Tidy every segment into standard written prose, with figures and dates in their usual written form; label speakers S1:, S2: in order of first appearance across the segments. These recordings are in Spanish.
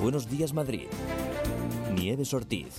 S1: Buenos Días Madrid. Nieves Ortiz.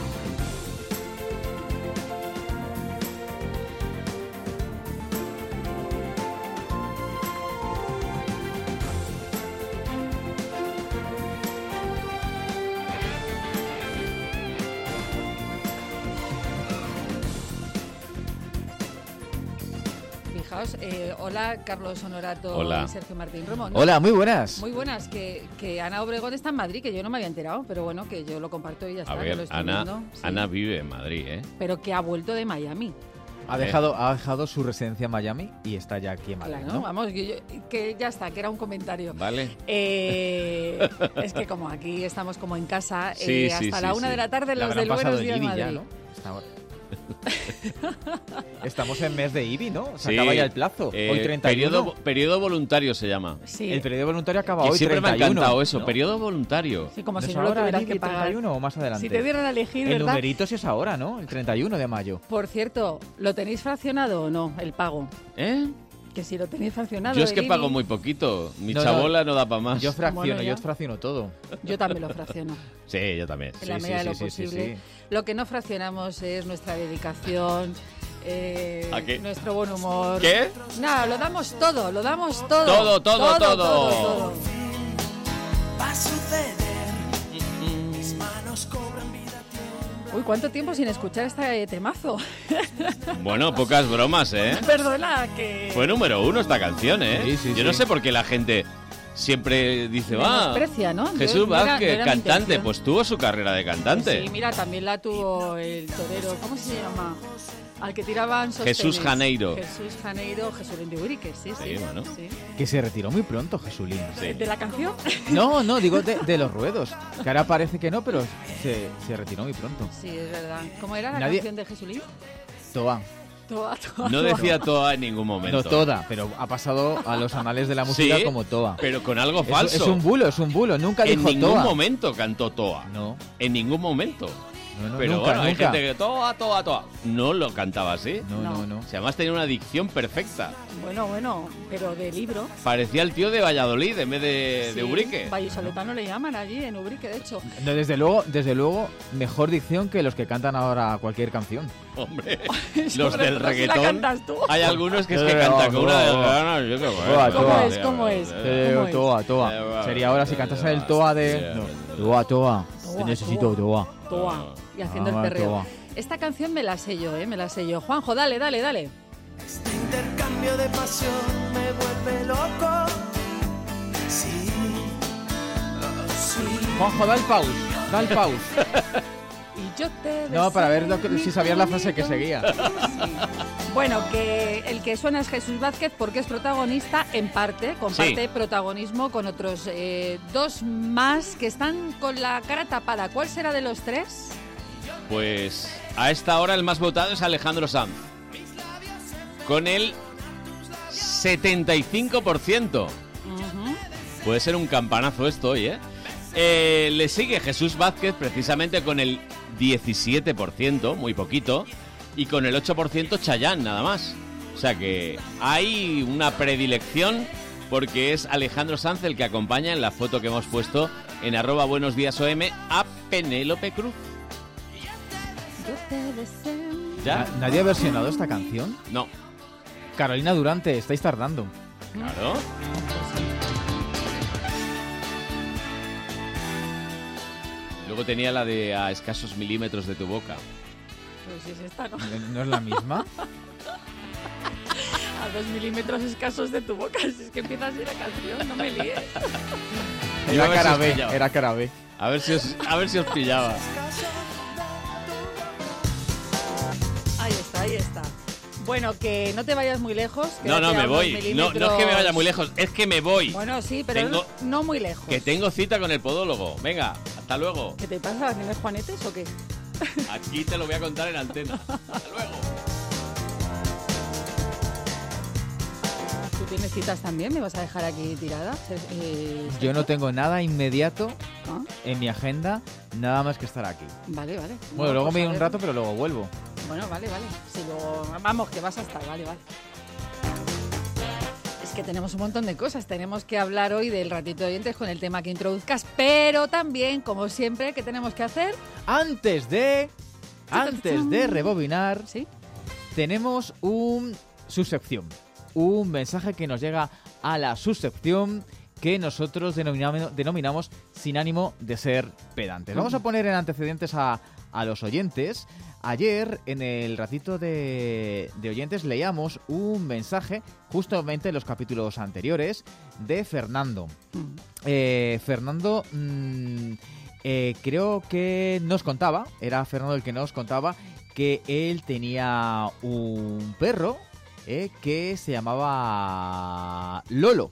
S2: Hola, Carlos Honorato.
S3: Hola.
S2: Y Sergio Martín Romo, ¿no?
S4: Hola, muy buenas.
S2: Muy buenas, que Ana Obregón está en Madrid, que yo no me había enterado, pero bueno, que yo lo comparto y ya está.
S3: A
S2: que lo
S3: ver,
S2: estoy
S3: Ana,
S2: viendo, sí.
S3: Ana vive en Madrid, ¿eh?
S2: Pero que ha vuelto de Miami.
S4: Ha dejado su residencia en Miami y está ya aquí en Madrid,
S2: Claro,
S4: ¿no?
S2: vamos, que ya está, que era un comentario.
S3: Vale.
S2: Es que como aquí estamos como en casa,
S3: Sí,
S2: hasta
S3: sí,
S2: la
S3: sí,
S2: 1
S3: sí.
S2: de la tarde
S4: Le
S2: los
S4: habrán
S2: del
S4: pasado
S2: Buenos
S4: el
S2: Días
S4: IBI
S2: Madrid.
S4: ya, ¿no? Estamos en mes de IBI, ¿no? Se
S3: Sí.
S4: acaba ya el plazo. Hoy 31.
S3: Periodo voluntario se llama.
S2: Sí,
S4: El periodo voluntario acaba
S3: Que
S4: hoy
S3: siempre
S4: 31.
S3: me ha encantado eso,
S4: ¿no?
S3: periodo voluntario.
S2: sí, como
S4: ¿No
S2: si
S4: es
S2: no lo
S4: ahora
S2: tuvieras
S4: el
S2: que
S4: IBI
S2: pagar.
S4: 31 o más adelante?
S2: Si te dieran a elegir,
S4: El
S2: ¿verdad?
S4: numerito sí es ahora, ¿no? El 31 de mayo.
S2: Por cierto, ¿lo tenéis fraccionado o no, el pago?
S3: ¿Eh?
S2: Que si lo tenéis fraccionado.
S3: Yo es que
S2: el
S3: pago
S2: IBI,
S3: muy poquito. Mi
S4: No,
S3: chabola no da para más.
S4: Yo fracciono,
S2: Bueno, ya.
S4: yo fracciono todo.
S2: Yo también lo fracciono,
S3: Sí, yo también.
S2: en la
S4: Sí,
S2: medida de lo
S4: sí, sí, sí,
S2: posible.
S4: sí.
S2: Lo que no fraccionamos es nuestra dedicación,
S3: ¿A qué?
S2: nuestro buen humor.
S3: ¿Qué?
S2: Nada, lo damos todo, lo damos todo.
S3: Todo.
S5: Va a suceder. Mis manos cobran vida.
S2: Uy, ¿cuánto tiempo sin escuchar este temazo?
S3: Bueno, pocas bromas, ¿eh?
S2: Perdona, que...
S3: Fue número 1 esta canción, ¿eh?
S4: Sí, sí,
S3: Yo no
S4: sí.
S3: sé por qué la gente siempre dice,
S2: Menosprecia, ¿no? Yo-
S3: Jesús
S2: no era-
S3: Vázquez,
S2: no era mi
S3: cantante.
S2: intención.
S3: Pues tuvo su carrera de cantante.
S2: Sí, mira, también la tuvo el torero, ¿cómo se llama? Al que tiraban sostenes.
S3: Jesús Janeiro.
S2: Jesús Janeiro, Jesulín de Urique, sí.
S3: Sí, bueno.
S2: Sí.
S4: Que se retiró muy pronto, Jesulín.
S3: Sí.
S2: ¿De la canción?
S4: No, digo de los ruedos. Que ahora parece que no, pero se retiró muy pronto.
S2: Sí, es verdad. ¿Cómo era la
S4: Nadie-
S2: canción de Jesulín?
S4: Toa.
S2: Toa.
S3: No decía Toa en ningún momento.
S4: No toda, pero ha pasado a los anales de la música
S3: Sí,
S4: como Toa.
S3: Pero con algo falso.
S4: Es un bulo. Nunca
S3: En
S4: dijo
S3: ningún
S4: Toa.
S3: momento cantó Toa.
S4: No,
S3: En ningún momento.
S4: no,
S3: Pero
S4: nunca,
S3: bueno, hay
S4: nunca.
S3: gente que Toa. No lo cantaba así.
S4: No.
S3: O sea, además tenía una dicción perfecta.
S2: Bueno, pero de libro.
S3: Parecía el tío de Valladolid en vez de
S2: Sí,
S3: Ubrique.
S2: Vallisoletano le llaman allí, en Ubrique, de hecho.
S4: No, desde luego, mejor dicción que los que cantan ahora cualquier canción.
S3: Hombre,
S2: Sobre
S3: los del
S2: todo si la
S3: reggaetón.
S2: cantas tú.
S3: Hay algunos que es que cantan con una de ganas.
S4: ¿Cómo
S2: es? ¿Cómo es?
S4: Toa. Sería ahora si cantas el Toa de... No. Toa. Te necesito Toa.
S2: Toa. Y haciendo el
S4: Ah,
S2: perreo.
S4: Toa.
S2: Esta canción me la sé yo, me la sé yo. Juanjo, dale.
S5: Este intercambio de pasión me vuelve loco. Sí. Oh, sí.
S4: Juanjo, da el pause.
S2: Y yo te
S4: No, para ver
S2: deseo
S4: si sabías la frase que seguía.
S2: Bueno, que el que suena es Jesús Vázquez porque es protagonista en parte, comparte
S3: Sí.
S2: protagonismo con otros dos más que están con la cara tapada. ¿Cuál será de los tres?
S3: Pues a esta hora el más votado es Alejandro Sanz. Con el 75%. Puede ser un campanazo esto hoy, ¿eh? Le sigue Jesús Vázquez precisamente con el 17%, muy poquito, y con el 8% Chayanne, nada más. O sea que hay una predilección porque es Alejandro Sanz el que acompaña en la foto que hemos puesto en @buenosdíasom a Penélope Cruz.
S2: Yo te deseo.
S3: ¿Ya?
S4: ¿Nadie ha versionado esta canción?
S3: No,
S4: Carolina Durante, estáis tardando.
S3: claro. Luego tenía la de a escasos milímetros de tu boca.
S2: Pues si es esta, ¿no?
S4: ¿No es la misma?
S2: A 2 milímetros escasos de tu boca. Si es que empieza así la canción, no me líes.
S3: Iba a ver si
S4: Era
S3: os
S4: cara
S3: pillaba.
S4: B, era cara B.
S3: A ver si os pillaba.
S2: Ahí está. Bueno, que no te vayas muy lejos.
S3: No,
S2: quédate a
S3: me
S2: unos
S3: voy. No es
S2: milímetros.
S3: que me vaya muy lejos, es que me voy.
S2: Bueno, sí, pero
S3: Tengo-
S2: no muy lejos.
S3: Que tengo cita con el podólogo. Venga, hasta luego.
S2: ¿Qué te pasa? ¿Tienes juanetes o qué?
S3: Aquí te lo voy a contar en antena. Hasta luego.
S2: ¿Tú tienes citas también? ¿Me vas a dejar aquí tirada?
S4: Yo no tengo nada inmediato
S2: ¿Ah?
S4: en mi agenda, nada más que estar aquí.
S2: Vale.
S4: Bueno, luego
S2: pues
S4: me
S2: a
S4: voy un
S2: ver.
S4: rato, pero luego vuelvo.
S2: Bueno, vale. Si luego... Vamos, que vas a estar, vale. Es que tenemos un montón de cosas. Tenemos que hablar hoy del ratito de oyentes con el tema que introduzcas, pero también, como siempre, ¿qué tenemos que hacer?
S4: Antes de rebobinar,
S2: ¿sí?
S4: Tenemos un subsección, un mensaje que nos llega a la subsección que nosotros denominamos sin ánimo de ser pedantes. Vamos a poner en antecedentes a los oyentes. Ayer, en el ratito de oyentes, leíamos un mensaje, justamente en los capítulos anteriores, de Fernando. Fernando creo que nos contaba, era Fernando el que nos contaba, que él tenía un perro que se llamaba Lolo.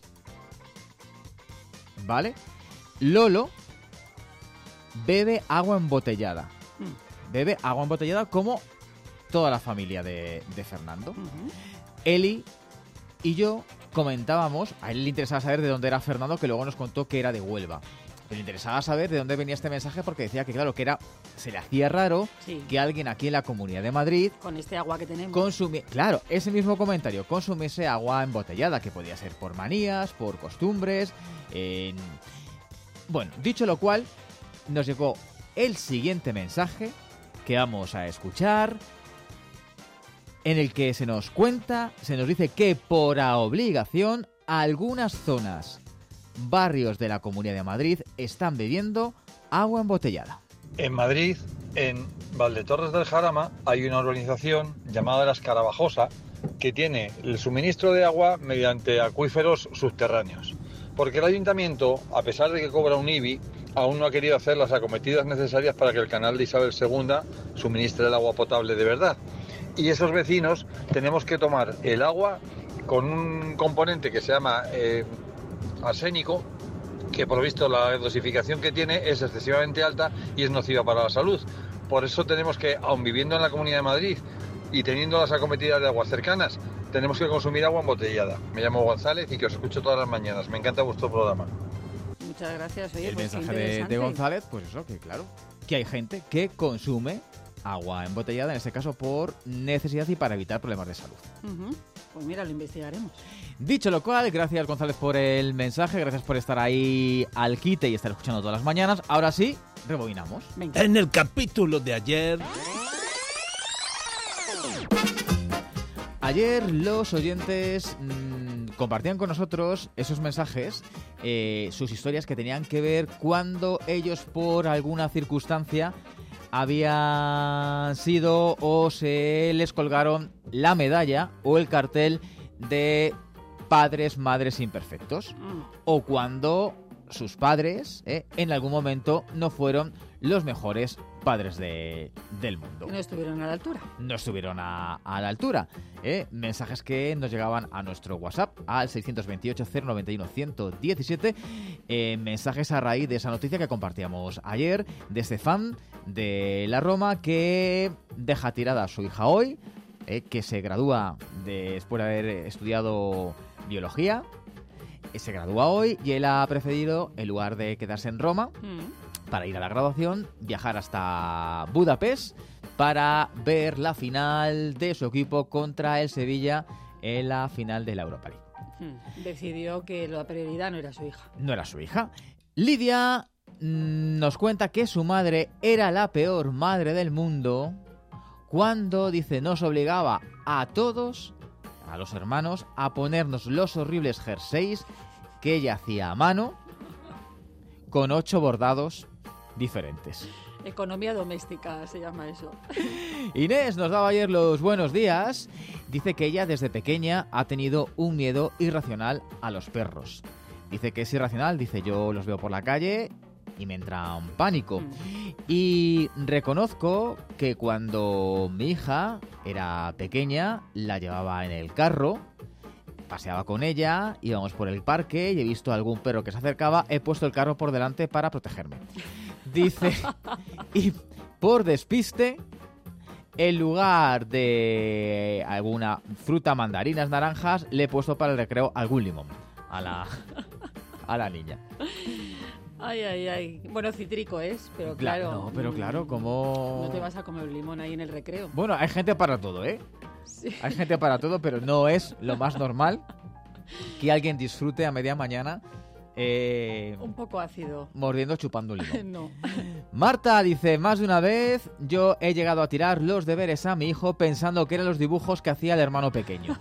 S4: ¿Vale? Lolo bebe agua embotellada. Bebe agua embotellada como toda la familia de Fernando. Eli y yo comentábamos, a él le interesaba saber de dónde era Fernando, que luego nos contó que era de Huelva. Pero le interesaba saber de dónde venía este mensaje porque decía que, claro, se le hacía raro que alguien aquí en la Comunidad de Madrid,
S2: con este agua que tenemos,
S4: claro, ese mismo comentario, consumiese agua embotellada, que podía ser por manías, por costumbres. Bueno, dicho lo cual, nos llegó el siguiente mensaje que vamos a escuchar, en el que se nos dice que por obligación algunas zonas, barrios de la Comunidad de Madrid están bebiendo agua embotellada.
S6: En Madrid, en Valdetorres del Jarama, hay una urbanización llamada La Escarabajosa que tiene el suministro de agua mediante acuíferos subterráneos. Porque el ayuntamiento, a pesar de que cobra un IBI, aún no ha querido hacer las acometidas necesarias para que el canal de Isabel II suministre el agua potable de verdad. Y esos vecinos tenemos que tomar el agua con un componente que se llama arsénico, que por lo visto la dosificación que tiene es excesivamente alta y es nociva para la salud. Por eso tenemos que, aun viviendo en la Comunidad de Madrid y teniendo las acometidas de agua cercanas, tenemos que consumir agua embotellada. Me llamo González y que os escucho todas las mañanas. Me encanta vuestro programa.
S2: Muchas gracias. Oye,
S4: el
S2: pues
S4: mensaje de González, pues eso, que claro, que hay gente que consume agua embotellada, en este caso por necesidad y para evitar problemas de salud.
S2: Pues mira, lo investigaremos.
S4: Dicho lo cual, gracias González por el mensaje, gracias por estar ahí al quite y estar escuchando todas las mañanas. Ahora sí, rebobinamos.
S2: Venga.
S7: En el capítulo de ayer...
S4: Ayer los oyentes compartían con nosotros esos mensajes, sus historias que tenían que ver cuando ellos por alguna circunstancia habían sido o se les colgaron la medalla o el cartel de padres, madres imperfectos, o cuando sus padres en algún momento no fueron los mejores padres del mundo.
S2: No estuvieron a la altura.
S4: No estuvieron a la altura. Mensajes que nos llegaban a nuestro WhatsApp al 628-091-117. Mensajes a raíz de esa noticia que compartíamos ayer de este fan de la Roma que deja tirada a su hija hoy, que se gradúa después de haber estudiado biología. Se gradúa hoy y él ha preferido, en lugar de quedarse en Roma para ir a la graduación, viajar hasta Budapest para ver la final de su equipo contra el Sevilla en la final de la Europa League.
S2: Decidió que la prioridad no era su hija.
S4: No era su hija. Lidia nos cuenta que su madre era la peor madre del mundo cuando, dice, nos obligaba a todos, a los hermanos, a ponernos los horribles jerseys que ella hacía a mano con 8 bordados diferentes.
S2: Economía doméstica se llama eso.
S4: Inés nos daba ayer los buenos días. Dice que ella desde pequeña ha tenido un miedo irracional a los perros. Dice que es irracional, dice, yo los veo por la calle y me entra un pánico. Y reconozco que cuando mi hija era pequeña, la llevaba en el carro, paseaba con ella, íbamos por el parque y he visto a algún perro que se acercaba, he puesto el carro por delante para protegerme. Dice, y por despiste, en lugar de alguna fruta, mandarinas, naranjas, le he puesto para el recreo algún limón a la niña.
S2: Ay, ay, ay. Bueno, cítrico es, pero claro.
S4: No, pero claro, como...
S2: No te vas a comer un limón ahí en el recreo.
S4: Bueno, hay gente para todo, ¿eh? Sí. Hay gente para todo, pero no es lo más normal que alguien disfrute a media mañana
S2: Un poco ácido.
S4: mordiendo, chupando un limón.
S2: No.
S4: Marta dice, más de una vez yo he llegado a tirar los deberes a mi hijo pensando que eran los dibujos que hacía el hermano pequeño.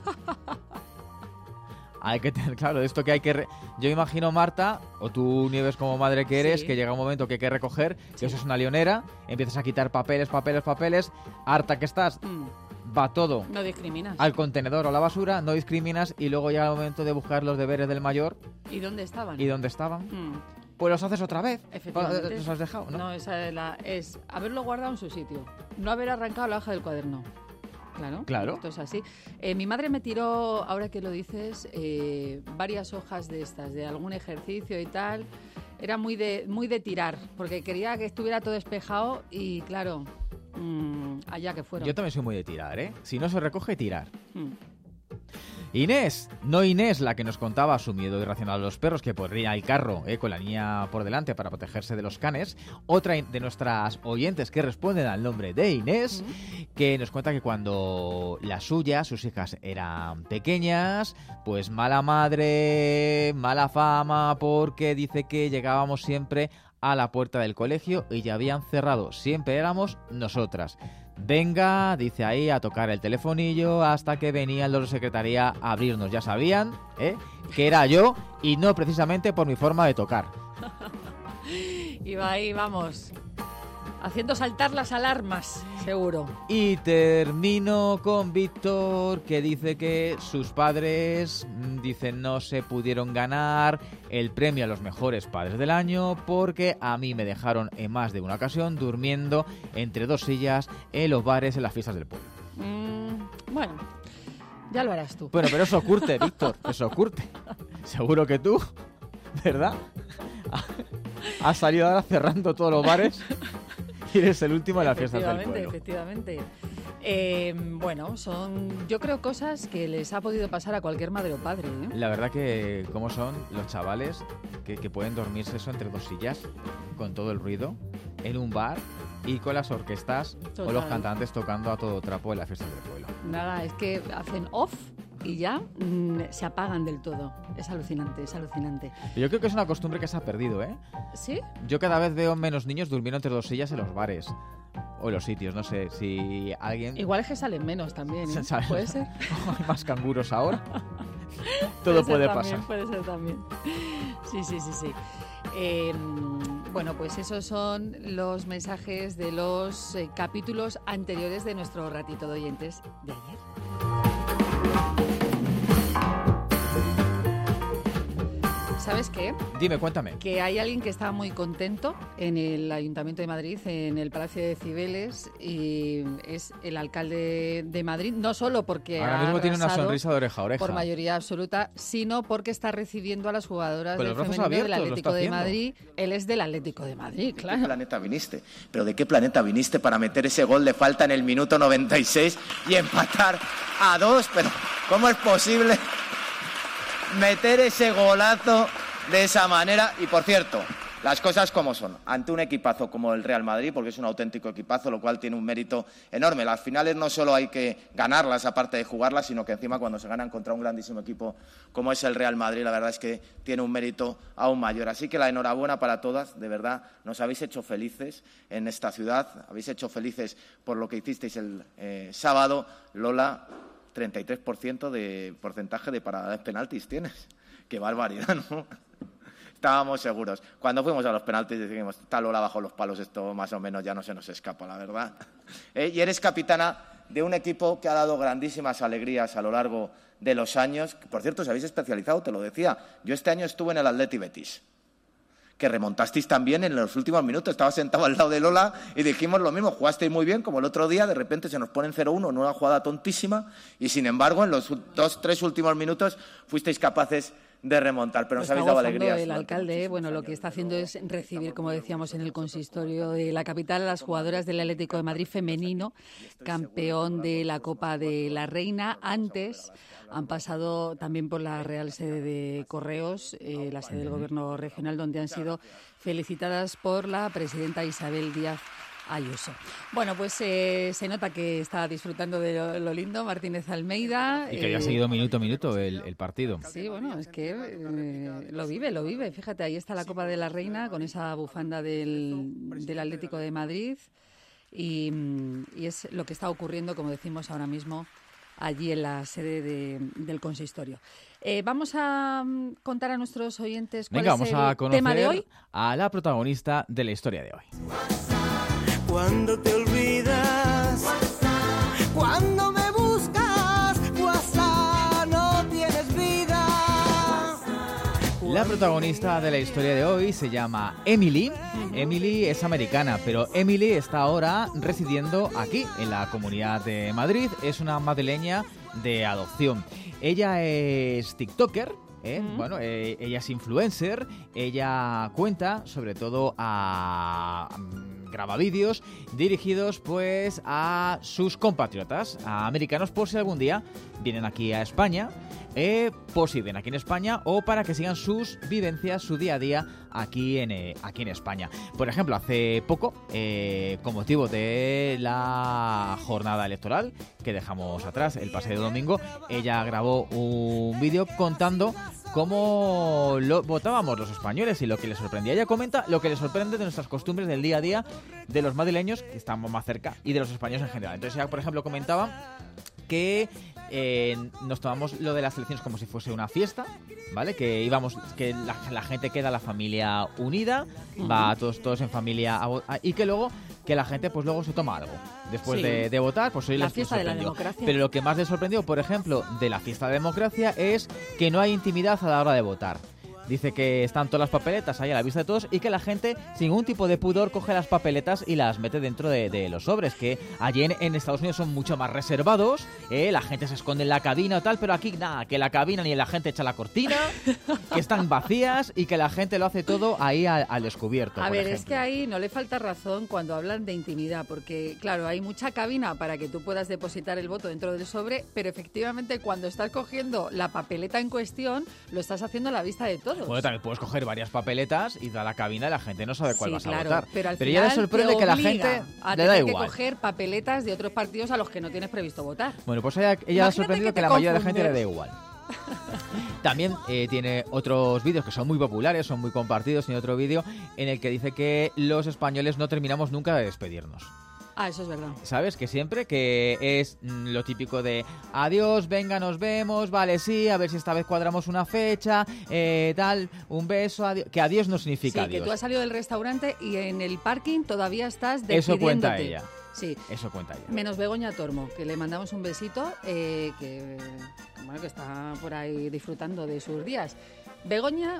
S4: Hay que tener claro esto que hay que... Yo imagino, Marta, o tú, Nieves, como madre que eres,
S2: Sí.
S4: que llega un momento que hay que recoger, que eso es una lionera, empiezas a quitar papeles, harta que estás, va todo
S2: No discriminas.
S4: al contenedor o a la basura, no discriminas y luego llega el momento de buscar los deberes del mayor.
S2: ¿Y dónde estaban?
S4: ¿Y dónde estaban?
S2: Mm,
S4: Pues los haces otra vez.
S2: efectivamente.
S4: Los has dejado, ¿no?
S2: No, esa es haberlo guardado en su sitio. No haber arrancado la hoja del cuaderno. Claro.
S4: Claro.
S2: Esto es así. Mi madre me tiró, ahora que lo dices, varias hojas de estas, de algún ejercicio y tal. Era muy de tirar, porque quería que estuviera todo despejado y, claro, allá que fueron.
S4: Yo también soy muy de tirar, ¿eh? Si no se recoge, tirar.
S2: Mm.
S4: Inés, no Inés, la que nos contaba su miedo irracional a los perros, que podría el carro con la niña por delante para protegerse de los canes. Otra de nuestras oyentes que responden al nombre de Inés, que nos cuenta que cuando las suyas, sus hijas, eran pequeñas, pues mala madre, mala fama, porque dice que llegábamos siempre a la puerta del colegio y ya habían cerrado. Siempre éramos nosotras. Venga, dice ahí, a tocar el telefonillo hasta que venían los de secretaría a abrirnos. Ya sabían que era yo y no precisamente por mi forma de tocar.
S2: Y va ahí, vamos, haciendo saltar las alarmas, seguro.
S4: Y termino con Víctor, que dice que sus padres, dicen, no se pudieron ganar el premio a los mejores padres del año porque a mí me dejaron en más de una ocasión durmiendo entre dos sillas en los bares en las fiestas del pueblo.
S2: Bueno, ya lo harás tú.
S4: Bueno, pero eso curte, Víctor, eso curte. Seguro que tú, ¿verdad? Has salido ahora cerrando todos los bares y eres el último de las fiestas del pueblo.
S2: Efectivamente. Bueno, son, yo creo, cosas que les ha podido pasar a cualquier madre o padre, ¿eh?
S4: La verdad que cómo son los chavales que pueden dormirse eso entre dos sillas con todo el ruido en un bar y con las orquestas o los
S2: Total.
S4: cantantes tocando a todo trapo en las fiestas del pueblo.
S2: Nada, es que hacen off y ya se apagan del todo. Es alucinante, es alucinante.
S4: Yo creo que es una costumbre que se ha perdido, ¿eh?
S2: ¿Sí?
S4: Yo cada vez veo menos niños durmiendo entre dos sillas en los bares o en los sitios. No sé si alguien...
S2: Igual es que salen menos también, ¿eh?
S4: ¿Sabes?
S2: ¿Puede ser?
S4: Hay más canguros ahora. Todo puede pasar.
S2: Puede ser también. Sí. Bueno, pues esos son los mensajes de los capítulos anteriores de nuestro ratito de oyentes de ayer. ¿Sabes qué?
S4: Dime, cuéntame.
S2: Que hay alguien que está muy contento en el Ayuntamiento de Madrid, en el Palacio de Cibeles, y es el alcalde de Madrid, no solo porque
S4: Ahora
S2: ha
S4: mismo tiene una
S2: arrasado
S4: sonrisa de oreja a oreja.
S2: por mayoría absoluta, sino porque está recibiendo a las jugadoras
S4: Con
S2: del
S4: los brazos
S2: femenino del
S4: abiertos, lo
S2: Atlético
S4: está
S2: de
S4: haciendo.
S2: Madrid. Él es del Atlético de Madrid,
S8: ¿De qué
S2: claro.
S8: planeta viniste? ¿Pero de qué planeta viniste para meter ese gol de falta en el minuto 96 y empatar a 2? Pero ¿cómo es posible meter ese golazo de esa manera? Y por cierto, las cosas como son, ante un equipazo como el Real Madrid, porque es un auténtico equipazo, lo cual tiene un mérito enorme. Las finales no solo hay que ganarlas aparte de jugarlas, sino que encima cuando se ganan contra un grandísimo equipo como es el Real Madrid, la verdad es que tiene un mérito aún mayor. Así que la enhorabuena para todas, de verdad, nos habéis hecho felices en esta ciudad, habéis hecho felices por lo que hicisteis el sábado. Lola, 33% de porcentaje de paradas penaltis tienes. Qué barbaridad, ¿no? Estábamos seguros. Cuando fuimos a los penaltis dijimos, está Lola bajo los palos, esto más o menos ya no se nos escapa, la verdad. Y eres capitana de un equipo que ha dado grandísimas alegrías a lo largo de los años. Por cierto, os habéis especializado, te lo decía. Yo este año estuve en el Atleti Betis, que remontasteis también en los últimos minutos. Estaba sentado al lado de Lola y dijimos lo mismo. Jugasteis muy bien, como el otro día, de repente se nos ponen 0-1 en una jugada tontísima y, sin embargo, en los 2-3 últimos minutos fuisteis capaces de remontar, pero nos
S2: Lo
S8: habéis
S2: está
S8: dado
S2: gozando
S8: alegrías.
S2: el alcalde,
S8: durante
S2: bueno, lo
S8: muchísimos
S2: que está
S8: años.
S2: haciendo es recibir, como decíamos en el consistorio de la capital, a las jugadoras del Atlético de Madrid femenino, campeón de la Copa de la Reina. Antes han pasado también por la Real Sede de Correos, la sede del Gobierno regional, donde han sido felicitadas por la presidenta Isabel Díaz Ayuso. Bueno, pues se nota que está disfrutando de lo lindo Martínez Almeida.
S4: Y que había seguido minuto a minuto el partido.
S2: Sí, bueno, es que lo vive. Fíjate, ahí está la Copa de la Reina con esa bufanda del Atlético de Madrid y es lo que está ocurriendo, como decimos ahora mismo, allí en la sede del consistorio. Vamos a contar a nuestros oyentes cuál es el tema de hoy.
S4: A la protagonista de la historia de hoy.
S5: Cuando te olvidas, cuando me buscas, WhatsApp, no tienes vida.
S4: La protagonista de la historia de hoy se llama Emily. Emily es americana, pero Emily está ahora residiendo aquí, en la Comunidad de Madrid. Es una madrileña de adopción. Ella es TikToker. Bueno, ella es influencer. Ella cuenta sobre todo graba vídeos dirigidos pues a sus compatriotas, a americanos, por si algún día vienen aquí a España, por si ven aquí en España o para que sigan sus vivencias, su día a día aquí en España. Por ejemplo, hace poco, con motivo de la jornada electoral que dejamos atrás el pasado domingo, ella grabó un vídeo contando cómo votábamos los españoles y lo que le sorprendía. Ella comenta lo que le sorprende de nuestras costumbres del día a día de los madrileños, que estamos más cerca, y de los españoles en general. Entonces ella, por ejemplo, comentaba que nos tomamos lo de las elecciones como si fuese una fiesta, ¿vale? Que íbamos, que la gente queda, la familia unida, va todos en familia y que luego que la gente pues luego se toma algo después de votar, pues hoy
S2: la
S4: les
S2: fiesta de la
S4: sorprendió.
S2: democracia.
S4: Pero lo que más les sorprendió, por ejemplo, de la fiesta de la democracia es que no hay intimidad a la hora de votar. Dice que están todas las papeletas ahí a la vista de todos y que la gente, sin ningún tipo de pudor, coge las papeletas y las mete dentro de los sobres, que allí en Estados Unidos son mucho más reservados, la gente se esconde en la cabina o tal, pero aquí nada, que la cabina ni la gente echa la cortina, que están vacías y que la gente lo hace todo ahí al descubierto.
S2: A
S4: por
S2: ver,
S4: ejemplo.
S2: es que ahí no le falta razón cuando hablan de intimidad, porque claro, hay mucha cabina para que tú puedas depositar el voto dentro del sobre, pero efectivamente cuando estás cogiendo la papeleta en cuestión, lo estás haciendo a la vista de todos.
S4: Bueno, también puedes coger varias papeletas y ir a la cabina y la gente no sabe cuál vas a votar.
S2: Pero al
S4: ya
S2: final
S4: le sorprende
S2: te
S4: que la
S2: obliga
S4: gente
S2: a
S4: le da
S2: tener
S4: igual.
S2: que coger papeletas de otros partidos a los que no tienes previsto votar.
S4: Bueno, pues ella le ha sorprendido que la mayoría de la gente le da
S2: confundes.
S4: igual. También tiene otros vídeos que son muy populares, son muy compartidos. Tiene otro vídeo en el que dice que los españoles no terminamos nunca de despedirnos.
S2: Ah, eso es verdad.
S4: ¿Sabes? Que siempre que es lo típico de adiós, venga, nos vemos, vale, sí, a ver si esta vez cuadramos una fecha, tal, un beso, adiós. Que adiós no significa
S2: Sí,
S4: adiós.
S2: que tú has salido del restaurante y en el parking todavía estás despidiéndote.
S4: Eso cuenta ella.
S2: Sí.
S4: Eso cuenta ella.
S2: Menos Begoña Tormo, que le mandamos un besito, que está por ahí disfrutando de sus días. Begoña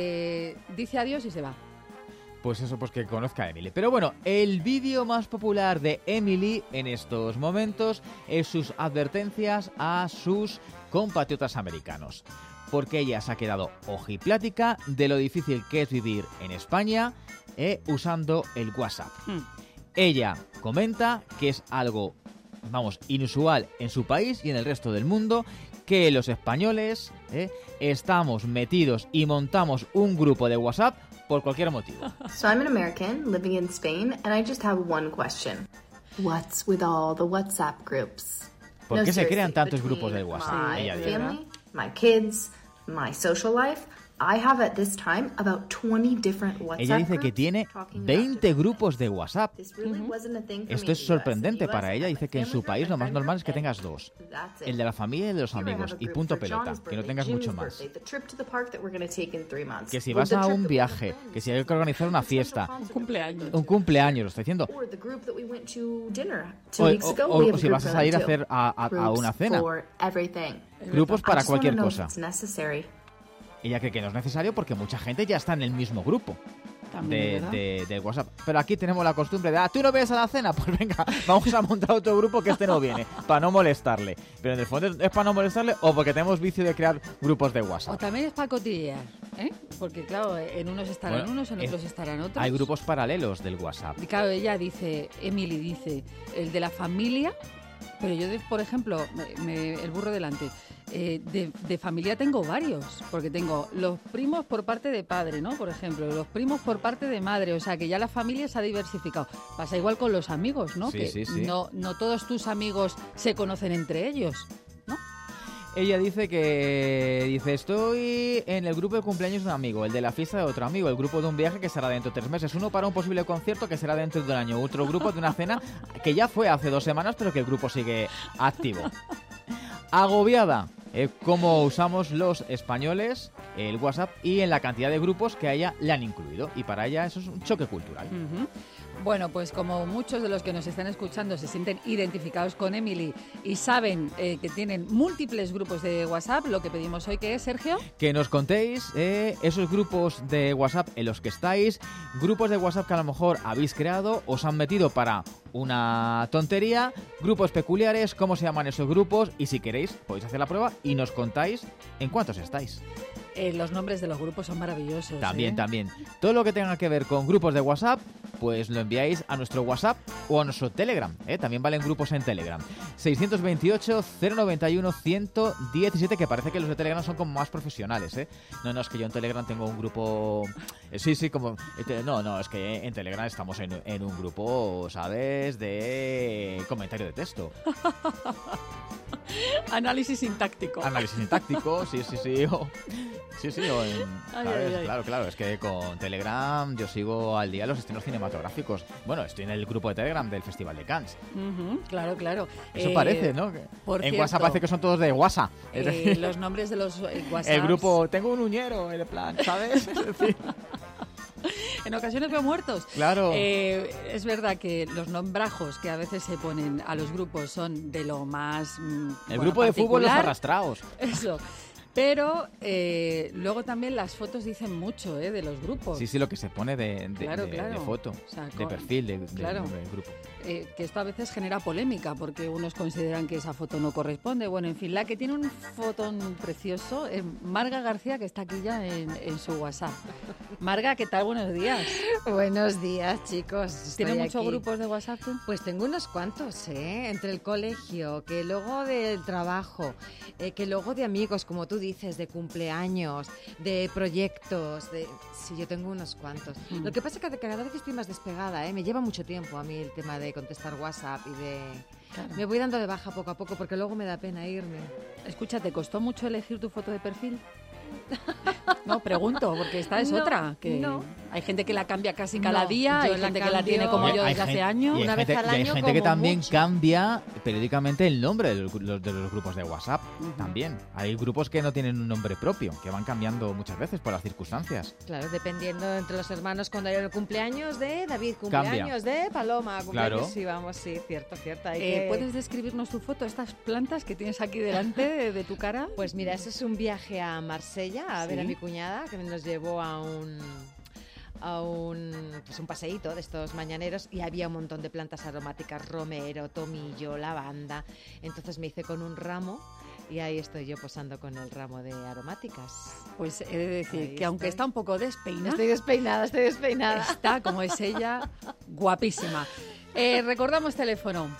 S2: dice adiós y se va.
S4: Pues eso, pues que conozca a Emily. Pero bueno, el vídeo más popular de Emily en estos momentos es sus advertencias a sus compatriotas americanos. Porque ella se ha quedado ojiplática de lo difícil que es vivir en España usando el WhatsApp. Ella comenta que es algo, inusual en su país y en el resto del mundo, que los españoles estamos metidos y montamos un grupo de WhatsApp por cualquier motivo.
S9: So I'm an American living in Spain and I just have one question. What's with all the WhatsApp groups?
S4: ¿Por qué se
S9: seriously,
S4: crean tantos
S9: between
S4: grupos del WhatsApp?
S9: My
S4: Ella dice.
S9: family, my kids, my social life, I have at this time about 20 different WhatsApp
S4: Ella dice que
S9: groups
S4: tiene
S9: talking about
S4: 20
S9: different
S4: grupos de WhatsApp.
S9: This really wasn't a thing for
S4: Esto
S9: me
S4: es
S9: in the US.
S4: sorprendente
S9: In the
S4: para
S9: US,
S4: ella.
S9: I have
S4: Dice
S9: a
S4: que en su
S9: family
S4: país
S9: group,
S4: lo
S9: a
S4: más
S9: friend
S4: normal es que
S9: group,
S4: tengas
S9: and
S4: dos.
S9: that's it.
S4: El de la familia y el de los
S9: Here I have
S4: amigos.
S9: a
S4: Y
S9: group
S4: punto
S9: for
S4: pelota.
S9: John's
S4: Que no
S9: birthday,
S4: tengas
S9: Jim's
S4: mucho más.
S9: birthday, the trip to the park that we're gonna take in 3 months.
S4: Que si
S9: Or
S4: vas
S9: the
S4: a
S9: trip
S4: un
S9: that we
S4: viaje,
S9: went to
S4: que si hay que organizar una fiesta,
S2: Cumpleaños.
S4: un cumpleaños, lo estoy diciendo.
S9: Or the group that we went to dinner
S4: O-
S9: 2 weeks ago.
S4: o-
S9: We
S4: o
S9: have a
S4: si
S9: group
S4: vas a
S9: for
S4: salir a
S9: that too.
S4: hacer a
S9: Groups
S4: una cena.
S9: for everything.
S4: Grupos
S9: I
S4: para
S9: just wanna
S4: cualquier
S9: know if
S4: cosa.
S9: it's necessary.
S4: Ella cree que no es necesario porque mucha gente ya está en el mismo grupo
S2: También, ¿verdad?
S4: de WhatsApp. Pero aquí tenemos la costumbre de, ¿tú no vienes a la cena? Pues venga, vamos a montar otro grupo que este no viene, para no molestarle. Pero en el fondo es para no molestarle o porque tenemos vicio de crear grupos de
S2: O
S4: WhatsApp.
S2: también es para cotillear, ¿eh? Porque claro, en unos estarán
S4: Bueno,
S2: unos, en otros estarán otros.
S4: Hay grupos paralelos del WhatsApp.
S2: Y claro, Emily dice, el de la familia Pero yo, por ejemplo, el burro delante, de familia tengo varios, porque tengo los primos por parte de padre, ¿no? Por ejemplo, los primos por parte de madre, o sea que ya la familia se ha diversificado. Pasa igual con los amigos, ¿no?
S4: Sí,
S2: que
S4: sí, sí.
S2: No todos tus amigos se conocen entre ellos, ¿no?
S4: Ella dice estoy en el grupo de cumpleaños de un amigo, el de la fiesta de otro amigo, el grupo de un viaje que será dentro de 3 meses, uno para un posible concierto que será dentro de un año, otro grupo de una cena que ya fue hace 2 semanas, pero que el grupo sigue activo. Agobiada, cómo usamos los españoles el WhatsApp y en la cantidad de grupos que a ella le han incluido. Y para ella eso es un choque cultural.
S2: Uh-huh. Bueno, pues como muchos de los que nos están escuchando se sienten identificados con Emily y saben que tienen múltiples grupos de WhatsApp, lo que pedimos hoy, ¿qué es, Sergio?
S4: Que nos contéis esos grupos de WhatsApp en los que estáis, grupos de WhatsApp que a lo mejor habéis creado, os han metido para una tontería, grupos peculiares, cómo se llaman esos grupos y si queréis podéis hacer la prueba y nos contáis en cuántos estáis.
S2: Los nombres de los grupos son maravillosos.
S4: También. Todo lo que tenga que ver con grupos de WhatsApp, pues lo enviáis a nuestro WhatsApp o a nuestro Telegram. También valen grupos en Telegram. 628-091-117, que parece que los de Telegram son como más profesionales. No, es que yo en Telegram tengo un grupo... Sí, como... No, es que en Telegram estamos en un grupo, ¿sabes? De comentario de texto.
S2: Análisis sintáctico.
S4: Sí. Claro, es que con Telegram yo sigo al día los estrenos cinematográficos. Bueno, estoy en el grupo de Telegram del Festival de Cannes.
S2: Uh-huh, claro.
S4: Eso parece, ¿no? En
S2: cierto,
S4: WhatsApp parece que son todos de WhatsApp.
S2: Los nombres de los WhatsApp.
S4: El grupo, tengo un uñero, en plan, ¿sabes? Es decir...
S2: En ocasiones veo muertos.
S4: Claro.
S2: Es verdad que los nombrajos que a veces se ponen a los grupos son de lo más
S4: el grupo de fútbol, los arrastrados.
S2: Eso. Pero luego también las fotos dicen mucho de los grupos.
S4: Sí, lo que se pone de foto,
S2: o sea,
S4: de perfil del grupo.
S2: Que esto a veces genera polémica porque unos consideran que esa foto no corresponde. Bueno, en fin, la que tiene un fotón precioso es Marga García, que está aquí ya en su WhatsApp. Marga, ¿qué tal? Buenos días.
S10: Buenos días, chicos.
S2: ¿Tienes muchos grupos de WhatsApp?
S10: Pues tengo unos cuantos, entre el colegio, que luego del trabajo, que luego de amigos, como tú dices, de cumpleaños, de proyectos, sí, yo tengo unos cuantos. Lo que pasa es que cada vez estoy más despegada, me lleva mucho tiempo a mí el tema de contestar WhatsApp y de... Claro. Me voy dando de baja poco a poco porque luego me da pena irme.
S2: Escucha, ¿te costó mucho elegir tu foto de perfil? No, pregunto, porque esta es otra. Que hay gente que la cambia casi cada día, hay gente que la tiene como yo desde hace años.
S10: Una vez al año.
S4: Y hay gente que también cambia periódicamente el nombre de los grupos de WhatsApp. También. Hay grupos que no tienen un nombre propio, que van cambiando muchas veces por las circunstancias.
S10: Claro, dependiendo entre los hermanos, cuando hay el cumpleaños de David, cumpleaños de Paloma, cumpleaños,
S4: claro.
S10: Sí, cierto.
S2: ¿Puedes describirnos tu foto, estas plantas que tienes aquí delante de tu cara?
S10: Pues mira, eso es un viaje a Marsella a ver a mi cuñada, que nos llevó a un paseíto de estos mañaneros y había un montón de plantas aromáticas, romero, tomillo, lavanda. Entonces me hice con un ramo y ahí estoy yo posando con el ramo de aromáticas.
S2: Pues he de decir que aunque está un poco despeinada...
S10: Estoy despeinada.
S2: Está, como es ella, guapísima. Recordamos teléfono.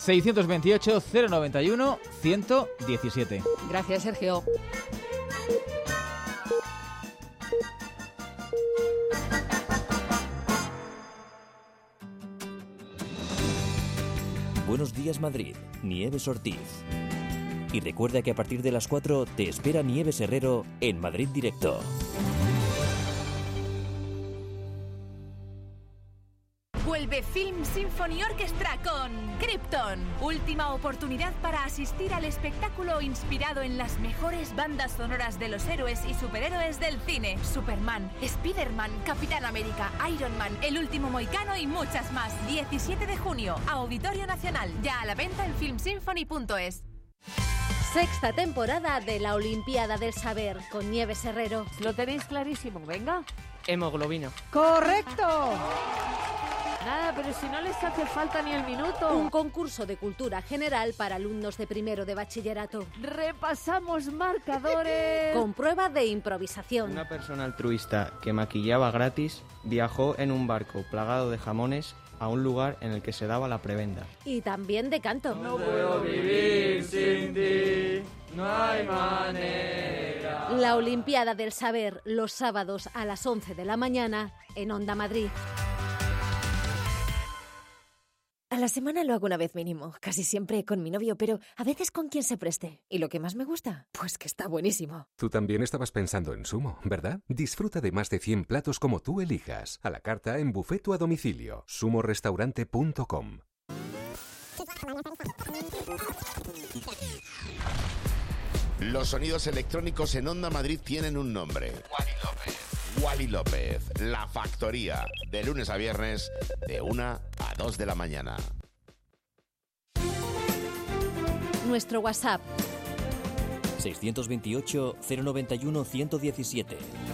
S4: 628-091-117.
S2: Gracias, Sergio.
S1: Buenos días, Madrid. Nieves Ortiz. Y recuerda que a partir de las 4 te espera Nieves Herrero en Madrid Directo.
S11: Vuelve Film Symphony Orchestra con Krypton. Última oportunidad para asistir al espectáculo inspirado en las mejores bandas sonoras de los héroes y superhéroes del cine. Superman, Spider-Man, Capitán América, Iron Man, El Último Mohicano y muchas más. 17 de junio, Auditorio Nacional. Ya a la venta en filmsymphony.es.
S12: Sexta temporada de la Olimpiada del Saber con Nieves Herrero.
S2: Lo tenéis clarísimo, venga.
S13: Hemoglobina.
S10: ¡Correcto! Nada,
S13: pero si no les hace falta ni el minuto.
S12: Un concurso de cultura general para alumnos de primero de bachillerato.
S13: Repasamos marcadores.
S12: Con prueba de improvisación.
S14: Una persona altruista que maquillaba gratis viajó en un barco plagado de jamones a un lugar en el que se daba la prebenda.
S12: Y también de canto.
S5: No puedo vivir sin ti, no hay manera.
S12: La Olimpiada del Saber, los sábados a las 11 de la mañana en Onda Madrid.
S15: A la semana lo hago una vez mínimo, casi siempre con mi novio, pero a veces con quien se preste. ¿Y lo que más me gusta? Pues que está buenísimo.
S16: Tú también estabas pensando en Sumo, ¿verdad? Disfruta de más de 100 platos como tú elijas, a la carta en buffet o a domicilio. sumorestaurante.com.
S17: Los sonidos electrónicos en Onda Madrid tienen un nombre. Wally López, La Factoría, de lunes a viernes, de 1 a 2 de la mañana.
S12: Nuestro WhatsApp
S1: 628 091 117.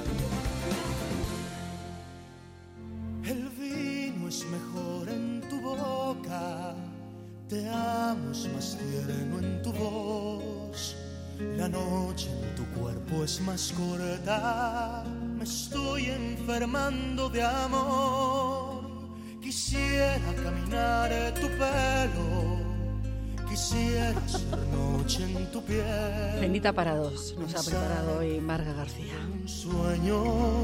S5: El vino es mejor en tu boca, te amo es más tierno en tu voz. La noche en tu cuerpo es más corta, me estoy enfermando de amor. Quisiera caminar tu pelo, quisiera ser noche en tu piel.
S2: Cenita para dos nos ha preparado hoy Marga García.
S5: Un sueño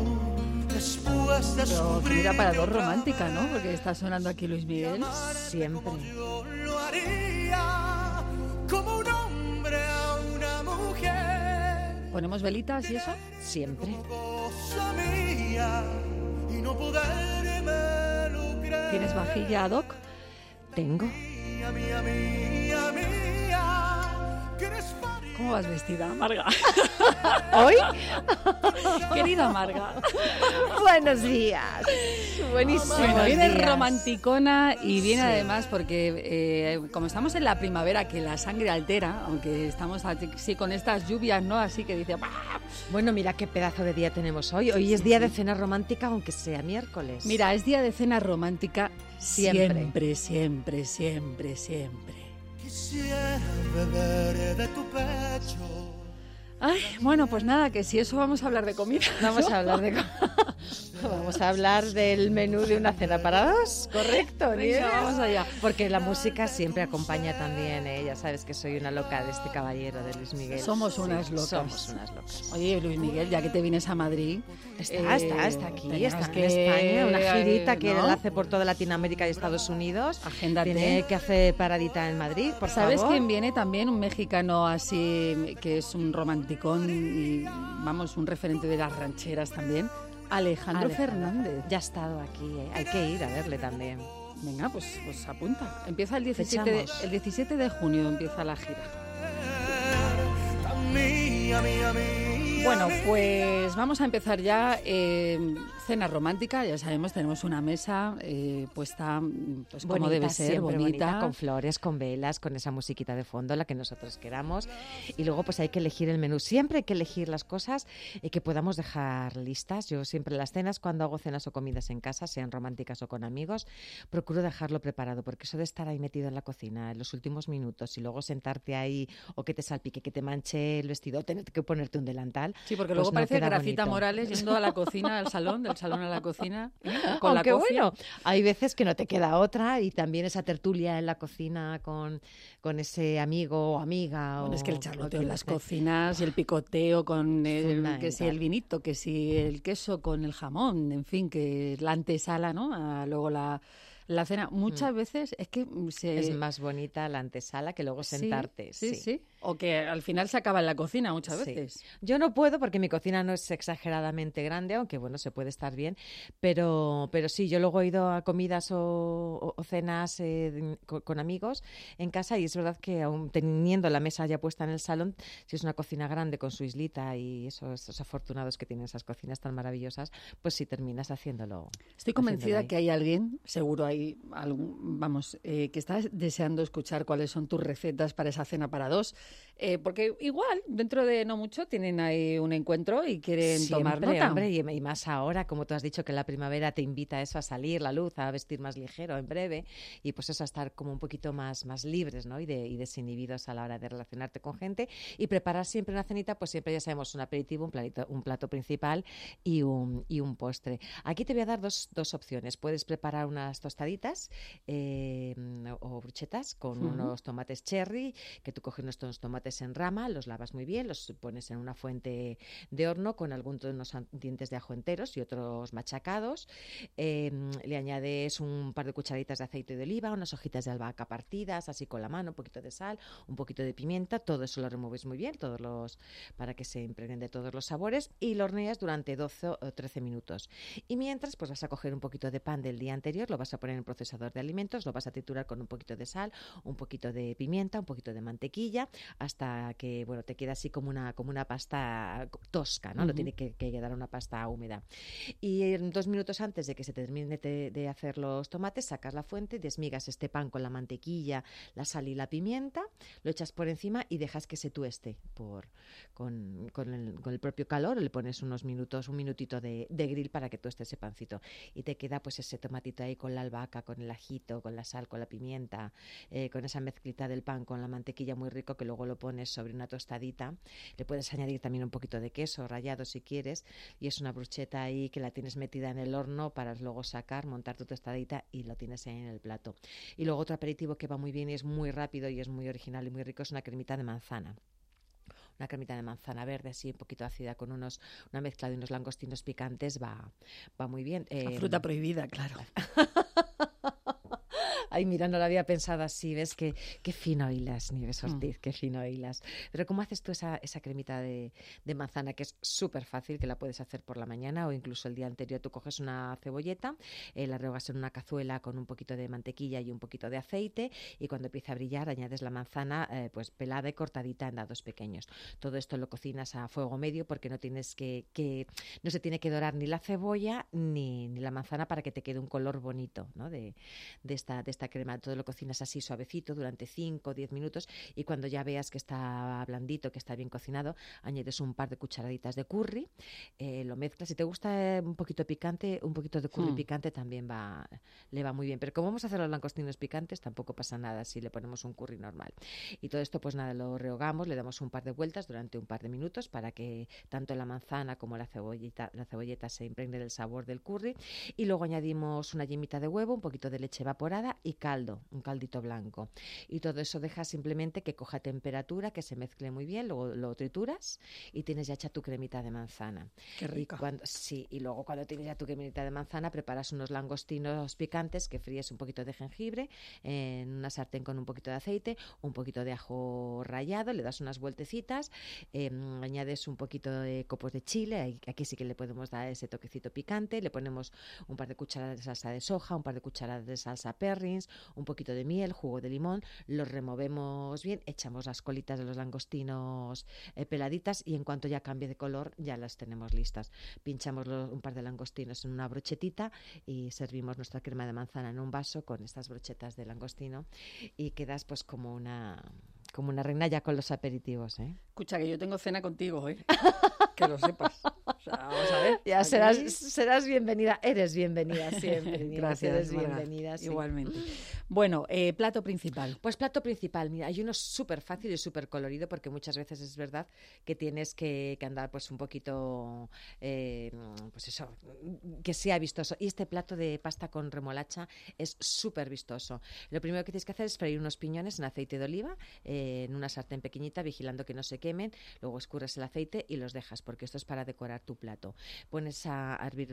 S5: después de
S2: Pero cenita para dos romántica, ¿no? Porque está sonando aquí Luis Miguel.
S10: Siempre.
S5: lo haría, como un hombre a una mujer.
S2: ¿Ponemos velitas y eso?
S10: Siempre.
S5: Cosa mía, y no poderme lucrar.
S2: ¿Tienes vajilla ad hoc?
S10: Tengo.
S5: Mía, mía, mía, mía, que eres
S2: ¿Cómo vas vestida, Marga?
S10: ¿Hoy?
S2: Querida Marga.
S10: Buenos días. Buenísimo.
S2: Bueno, viene romanticona y viene además porque como estamos en la primavera, que la sangre altera, aunque estamos así con estas lluvias, ¿no? Así que dice... ¡bah!
S10: Bueno, mira qué pedazo de día tenemos hoy. Hoy es día de cena romántica, aunque sea miércoles.
S2: Mira, es día de cena romántica
S10: Siempre.
S2: siempre, siempre, siempre.
S5: Quisiera beber de tu pecho.
S2: Ay, bueno, pues nada, que si eso vamos a hablar de comida.
S10: Vamos a hablar de Vamos a hablar del menú de una cena para dos, ¿correcto?
S2: Venga, vamos allá.
S10: Porque la música siempre acompaña también, ya sabes que soy una loca de este caballero, de Luis Miguel.
S2: Somos unas locas.
S10: Somos unas locas.
S2: Oye, Luis Miguel, ya que te vienes a Madrid...
S10: Está aquí, está en
S2: que,
S10: España, una girita que
S2: ¿no?
S10: él hace por toda Latinoamérica y Estados Unidos.
S2: Agéndate.
S10: Tiene que hacer paradita en Madrid, por
S2: ¿Sabes
S10: favor?
S2: quién viene también? Un mexicano así, que es un romanticón y, vamos, un referente de las rancheras también. Alejandro Fernández.
S10: Ya ha estado aquí, hay que ir a verle también.
S2: Venga, pues apunta. Empieza el 17 de junio, empieza la gira.
S5: Mía, mía, mía.
S2: Bueno, pues vamos a empezar ya. Cena romántica, ya sabemos, tenemos una mesa puesta pues como
S10: Bonita,
S2: debe ser,
S10: siempre
S2: bonita.
S10: con flores, con velas, con esa musiquita de fondo, la que nosotros queramos. Y luego pues hay que elegir el menú. Siempre hay que elegir las cosas que podamos dejar listas. Yo siempre las cenas, cuando hago cenas o comidas en casa, sean románticas o con amigos, procuro dejarlo preparado, porque eso de estar ahí metido en la cocina en los últimos minutos y luego sentarte ahí o que te salpique, que te manche el vestido, tener que ponerte un delantal.
S2: Sí, porque
S10: pues
S2: luego
S10: no
S2: parece
S10: queda
S2: Gracita
S10: bonito.
S2: Morales yendo a la cocina, al salón, del salón a la cocina, con
S10: Aunque
S2: la cocina.
S10: bueno, hay veces que no te queda otra y también esa tertulia en la cocina con ese amigo o amiga.
S2: Bueno,
S10: o
S2: es que el charloteo
S10: lo
S2: en las
S10: sea.
S2: cocina y el picoteo con que si
S10: Fundamental.
S2: el vinito, que si el queso con el jamón, en fin, que es la antesala, ¿no? Luego la cena. Muchas veces es que
S10: Es más bonita la antesala que luego sentarte.
S2: Sí. O que al final se acaba en la cocina muchas
S10: Sí.
S2: veces.
S10: Yo no puedo porque mi cocina no es exageradamente grande, aunque bueno, se puede estar bien, pero sí, yo luego he ido a comidas o cenas con amigos en casa y es verdad que aún teniendo la mesa ya puesta en el salón, si es una cocina grande con su islita y esos afortunados que tienen esas cocinas tan maravillosas, pues sí terminas haciéndolo.
S2: Estoy convencida
S10: ahí.
S2: que hay alguien, seguro hay hay que estás deseando escuchar cuáles son tus recetas para esa cena para dos, porque igual dentro de no mucho tienen ahí un encuentro y quieren tomar nota.
S10: Hombre, y más ahora, como tú has dicho, que la primavera te invita a eso, a salir, la luz, a vestir más ligero en breve, y pues eso, a estar como un poquito más libres, ¿no? Y desinhibidos a la hora de relacionarte con gente, y preparar siempre una cenita, pues siempre ya sabemos, un aperitivo, un plato principal y un postre. Aquí te voy a dar dos opciones. Puedes preparar unas tostaditas o bruchetas con unos tomates cherry, que tú coges nuestros tomates en rama, los lavas muy bien, los pones en una fuente de horno con unos dientes de ajo enteros y otros machacados. Le añades un par de cucharaditas de aceite de oliva, unas hojitas de albahaca partidas, así con la mano, un poquito de sal, un poquito de pimienta, todo eso lo remueves muy bien, para que se impregnen de todos los sabores, y lo horneas durante 12 o 13 minutos. Y mientras, pues vas a coger un poquito de pan del día anterior, lo vas a poner en un procesador de alimentos, lo vas a triturar con un poquito de sal, un poquito de pimienta, un poquito de mantequilla, hasta que, bueno, te queda así como una pasta tosca, ¿no? No tiene que quedar una pasta húmeda. Y 2 minutos antes de que se termine de hacer los tomates, sacas la fuente, desmigas este pan con la mantequilla, la sal y la pimienta, lo echas por encima y dejas que se tueste con el propio calor, le pones un minutito de grill para que tueste ese pancito, y te queda pues ese tomatito ahí con la albahaca, con el ajito, con la sal, con la pimienta, con esa mezclita del pan con la mantequilla, muy rico, que luego lo pones sobre una tostadita. Le puedes añadir también un poquito de queso rallado si quieres, y es una bruschetta ahí que la tienes metida en el horno para luego sacar, montar tu tostadita y lo tienes ahí en el plato. Y luego otro aperitivo que va muy bien y es muy rápido y es muy original y muy rico es una cremita de manzana. Una cremita de manzana verde, así un poquito ácida, con una mezcla de unos langostinos picantes, va muy bien.
S2: La fruta prohibida, claro.
S10: Ay, mira, no lo había pensado así, ¿ves? Qué fino hilas, Nieves Ortiz, qué fino hilas. Pero ¿cómo haces tú esa cremita de manzana, que es súper fácil, que la puedes hacer por la mañana o incluso el día anterior? Tú coges una cebolleta, la rehogas en una cazuela con un poquito de mantequilla y un poquito de aceite, y cuando empieza a brillar añades la manzana pues pelada y cortadita en dados pequeños. Todo esto lo cocinas a fuego medio, porque no tienes no se tiene que dorar ni la cebolla ni la manzana para que te quede un color bonito, ¿no? de esta crema. Todo lo cocinas así suavecito durante 5 o 10 minutos, y cuando ya veas que está blandito, que está bien cocinado, añades un par de cucharaditas de curry, lo mezclas. Si te gusta un poquito picante, un poquito de curry picante también le va muy bien. Pero como vamos a hacer los langostinos picantes, tampoco pasa nada si le ponemos un curry normal. Y todo esto, pues nada, lo rehogamos, le damos un par de vueltas durante un par de minutos para que tanto la manzana como la cebolleta se impregne del sabor del curry, y luego añadimos una yemita de huevo, un poquito de leche evaporada y un caldito blanco. Y todo eso deja simplemente que coja temperatura, que se mezcle muy bien, luego lo trituras y tienes ya hecha tu cremita de manzana.
S2: Qué rico.
S10: Y luego cuando tienes ya tu cremita de manzana, preparas unos langostinos picantes que fríes un poquito de jengibre en una sartén con un poquito de aceite, un poquito de ajo rallado, le das unas vueltecitas, añades un poquito de copos de chile, aquí sí que le podemos dar ese toquecito picante, le ponemos un par de cucharadas de salsa de soja, un par de cucharadas de salsa Perrins, un poquito de miel, jugo de limón, los removemos bien, echamos las colitas de los langostinos peladitas, y en cuanto ya cambie de color ya las tenemos listas. Pinchamos un par de langostinos en una brochetita y servimos nuestra crema de manzana en un vaso con estas brochetas de langostino, y quedas pues como una reina ya con los aperitivos, ¿eh?
S2: Escucha, que yo tengo cena contigo, ¿eh? Que lo sepas. O sea, vamos a ver.
S10: Ya serás bienvenida. Eres bienvenida siempre.
S2: Gracias,
S10: eres bienvenida. Sí.
S2: Igualmente. Bueno, plato principal.
S10: Pues plato principal. Mira, hay uno súper fácil y súper colorido, porque muchas veces es verdad que tienes que andar pues un poquito, pues eso, que sea vistoso. Y este plato de pasta con remolacha es súper vistoso. Lo primero que tienes que hacer es freír unos piñones en aceite de oliva, en una sartén pequeñita, vigilando que no se quemen. Luego escurres el aceite y los dejas, porque esto es para decorar tu plato. Pones a hervir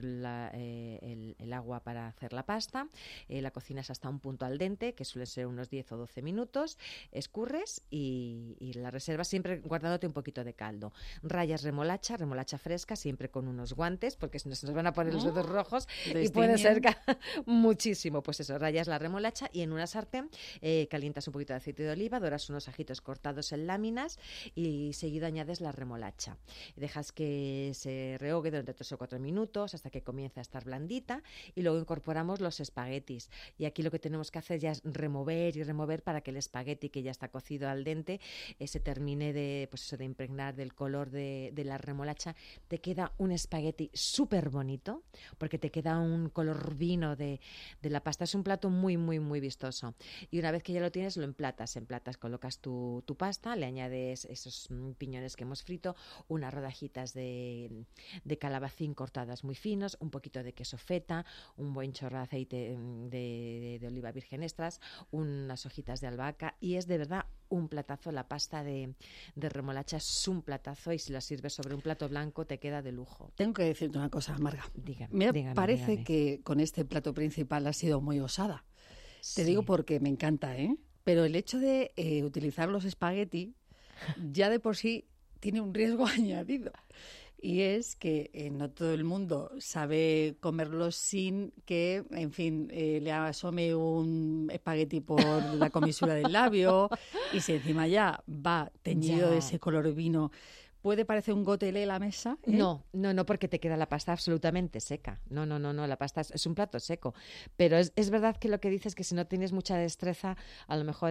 S10: el agua para hacer la pasta, la cocinas hasta un punto al dente, que suele ser unos 10 o 12 minutos, escurres y la reservas, siempre guardándote un poquito de caldo. Rayas remolacha fresca, siempre con unos guantes, porque si no se nos van a poner los dedos rojos y puede ser muchísimo. Pues eso, rayas la remolacha y en una sartén calientas un poquito de aceite de oliva, doras unos ajitos cortados en láminas y y seguido añades la remolacha. Dejas que se rehogue durante 3 o 4 minutos hasta que comience a estar blandita y luego incorporamos los espaguetis. Y aquí lo que tenemos que hacer ya es remover y remover para que el espagueti, que ya está cocido al dente, se termine de impregnar del color de la remolacha. Te queda un espagueti súper bonito porque te queda un color vino de la pasta. Es un plato muy, muy, muy vistoso. Y una vez que ya lo tienes, lo emplatas, colocas tu pasta, le añades esos piñones que hemos frito, unas rodajitas de calabacín cortadas muy finos, un poquito de queso feta, un buen chorro de aceite de oliva virgen extras, unas hojitas de albahaca, y es de verdad un platazo. La pasta de remolacha es un platazo y si la sirves sobre un plato blanco te queda de lujo.
S18: Tengo que decirte una cosa, Marga.
S10: Dígame,
S18: parece que con este plato principal has sido muy osada. Te digo porque me encanta, ¿eh? Pero el hecho de utilizar los espagueti ya de por sí tiene un riesgo añadido. Y es que no todo el mundo sabe comerlos sin que, en fin, le asome un espagueti por la comisura del labio, y si encima ya va teñido de ese color vino, puede parecer un gotelé la mesa, ¿eh?
S10: No, porque te queda la pasta absolutamente seca. No, la pasta es un plato seco. Pero es verdad que lo que dices es que si no tienes mucha destreza, a lo mejor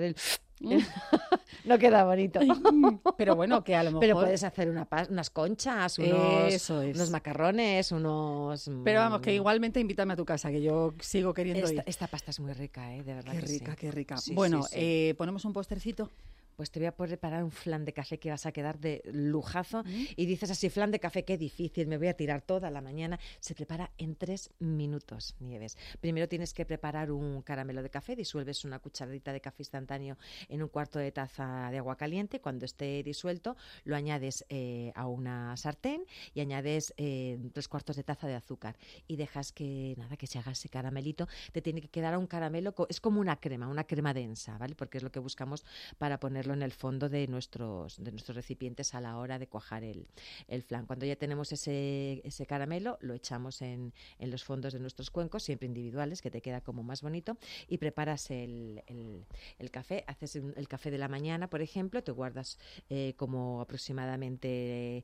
S10: no queda bonito.
S18: Pero bueno, que a lo mejor...
S10: Pero puedes hacer unas conchas, unos macarrones, unos...
S18: Pero vamos, que igualmente invítame a tu casa, que yo sigo queriendo ir.
S10: Esta pasta es muy rica, de verdad.
S18: Qué rica.
S10: Sí,
S18: bueno,
S10: sí.
S18: ¿ponemos un postrecito?
S10: Pues te voy a preparar un flan de café que vas a quedar de lujazo. Y dices así, flan de café, qué difícil, me voy a tirar toda la mañana. Se prepara en 3 minutos, Nieves. Primero tienes que preparar un caramelo de café. Disuelves una cucharadita de café instantáneo en un cuarto de taza de agua caliente. Cuando esté disuelto, lo añades a una sartén y añades 3/4 de taza de azúcar. Y dejas que se haga ese caramelito. Te tiene que quedar un caramelo, es como una crema densa, ¿vale? Porque es lo que buscamos para poner en el fondo de nuestros recipientes a la hora de cuajar el flan. Cuando ya tenemos ese caramelo, lo echamos en los fondos de nuestros cuencos, siempre individuales, que te queda como más bonito, y preparas el café. Haces el café de la mañana, por ejemplo, te guardas como aproximadamente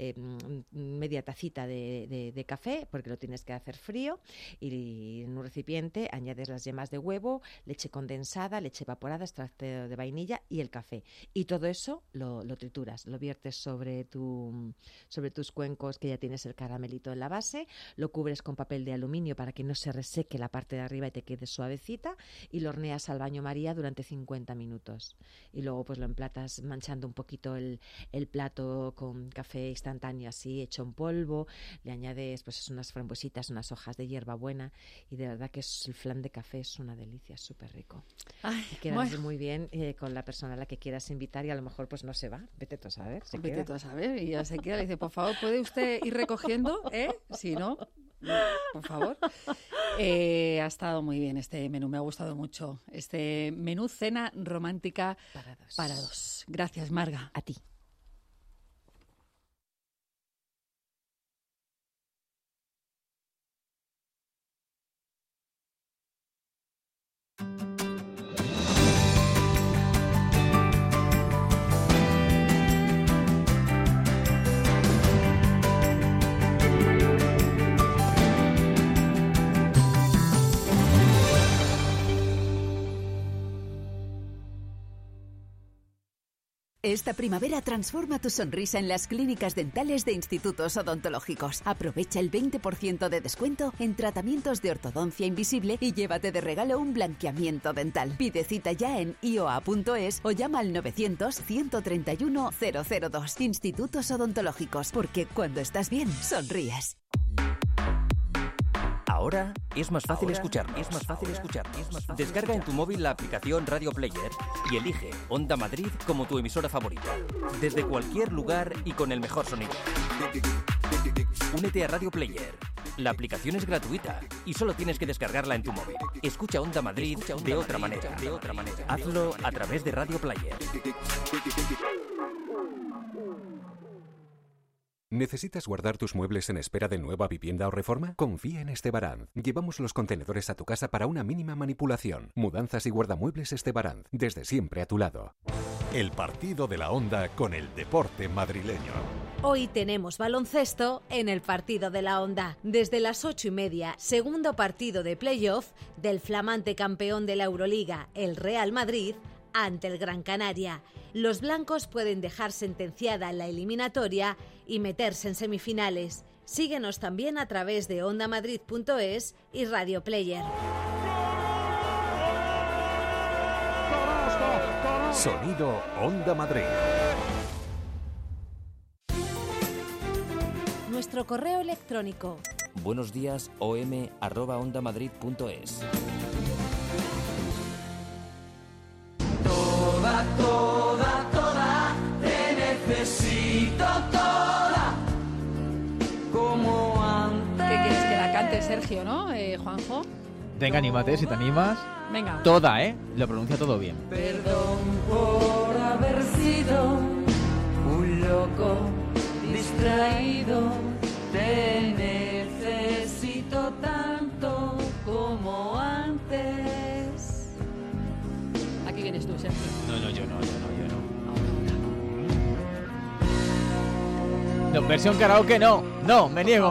S10: media tacita de café, porque lo tienes que hacer frío, y en un recipiente añades las yemas de huevo, leche condensada, leche evaporada, extracto de vainilla y el café. Y todo eso lo trituras, lo viertes sobre tus cuencos, que ya tienes el caramelito en la base, lo cubres con papel de aluminio para que no se reseque la parte de arriba y te quede suavecita, y lo horneas al baño María durante 50 minutos. Y luego pues lo emplatas manchando un poquito el plato con café instantáneo así, hecho en polvo, le añades pues unas frambuesitas, unas hojas de hierbabuena, y de verdad que el flan de café es una delicia, es súper rico. Y quedas muy bien con la persona a la que quieras invitar, y a lo mejor pues no se va, vete tú a saber.
S18: Vete tú a saber, y ya se queda, le dice, por favor, ¿puede usted ir recogiendo? Si no, por favor. Ha estado muy bien este menú, me ha gustado mucho. Este menú cena romántica para dos. Gracias, Marga.
S10: A ti.
S19: Esta primavera transforma tu sonrisa en las clínicas dentales de Institutos Odontológicos. Aprovecha el 20% de descuento en tratamientos de ortodoncia invisible y llévate de regalo un blanqueamiento dental. Pide cita ya en ioa.es o llama al 900-131-002. Institutos Odontológicos, porque cuando estás bien, sonríes.
S1: Ahora es más fácil escucharnos. Descarga en tu móvil la aplicación Radio Player y elige Onda Madrid como tu emisora favorita. Desde cualquier lugar y con el mejor sonido. Únete a Radio Player. La aplicación es gratuita y solo tienes que descargarla en tu móvil. Escucha Onda Madrid de otra manera. Hazlo a través de Radio Player.
S16: ¿Necesitas guardar tus muebles en espera de nueva vivienda o reforma? Confía en Estebaranz. Llevamos los contenedores a tu casa para una mínima manipulación. Mudanzas y guardamuebles Estebaranz. Desde siempre a tu lado.
S20: El partido de la Onda con el deporte madrileño.
S12: Hoy tenemos baloncesto en el partido de la Onda. Desde las 8:30, segundo partido de playoff del flamante campeón de la Euroliga, el Real Madrid, ante el Gran Canaria. Los blancos pueden dejar sentenciada la eliminatoria y meterse en semifinales. Síguenos también a través de ondamadrid.es y Radio Player.
S20: Sonido Onda Madrid.
S12: Nuestro correo electrónico.
S1: buenosdiasom@ondamadrid.es.
S5: Toda, te necesito toda, como antes.
S2: ¿Qué quieres que la cante Sergio, no, Juanjo?
S4: Venga, anímate, si te animas.
S2: Venga.
S4: Toda, lo pronuncia todo bien.
S5: Perdón por haber sido un loco distraído, te necesito tanto como antes.
S2: Aquí vienes tú, Sergio.
S4: No, yo no. No, versión karaoke no. No, me niego.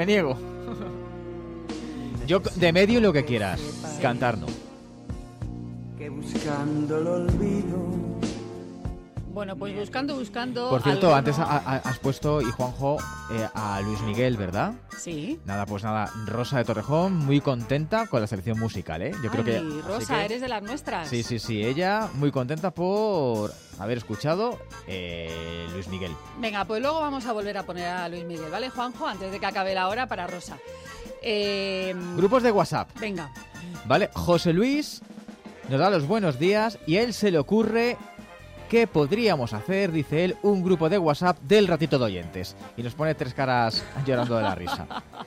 S4: Yo de medio lo que quieras. Cantar no.
S5: Que buscando el olvido.
S2: Bueno, pues buscando.
S4: Por cierto,
S2: alguno...
S4: antes has puesto, y Juanjo, a Luis Miguel, ¿verdad?
S2: Sí.
S4: Nada, Rosa de Torrejón, muy contenta con la selección musical, ¿eh? Yo creo que...
S2: Rosa, eres de las nuestras.
S4: Sí, ella muy contenta por haber escuchado Luis Miguel.
S2: Venga, pues luego vamos a volver a poner a Luis Miguel, ¿vale, Juanjo? Antes de que acabe la hora para Rosa.
S4: Grupos de WhatsApp.
S2: Venga.
S4: Vale, José Luis nos da los buenos días y a él se le ocurre... ¿Qué podríamos hacer? Dice él, un grupo de WhatsApp del ratito de oyentes. Y nos pone 3 caras llorando de la risa.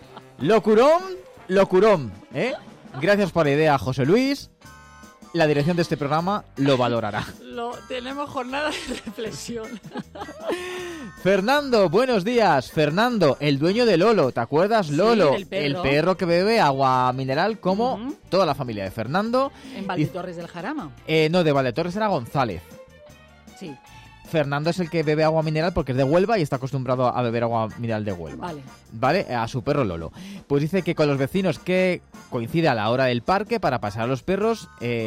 S4: Locurón, ¿eh? Gracias por la idea, José Luis. La dirección de este programa lo valorará.
S2: Tenemos jornada de reflexión.
S4: Fernando, buenos días. Fernando, el dueño de Lolo. ¿Te acuerdas, Lolo?
S2: Sí, el
S4: perro que bebe agua mineral como toda la familia de Fernando.
S2: En Valdetorres del Jarama.
S4: No, de Valdetorres era González.
S2: Sí.
S4: Fernando es el que bebe agua mineral porque es de Huelva y está acostumbrado a beber agua mineral de Huelva. Vale, a su perro Lolo. Pues dice que con los vecinos que coincide a la hora del parque para pasar a los perros,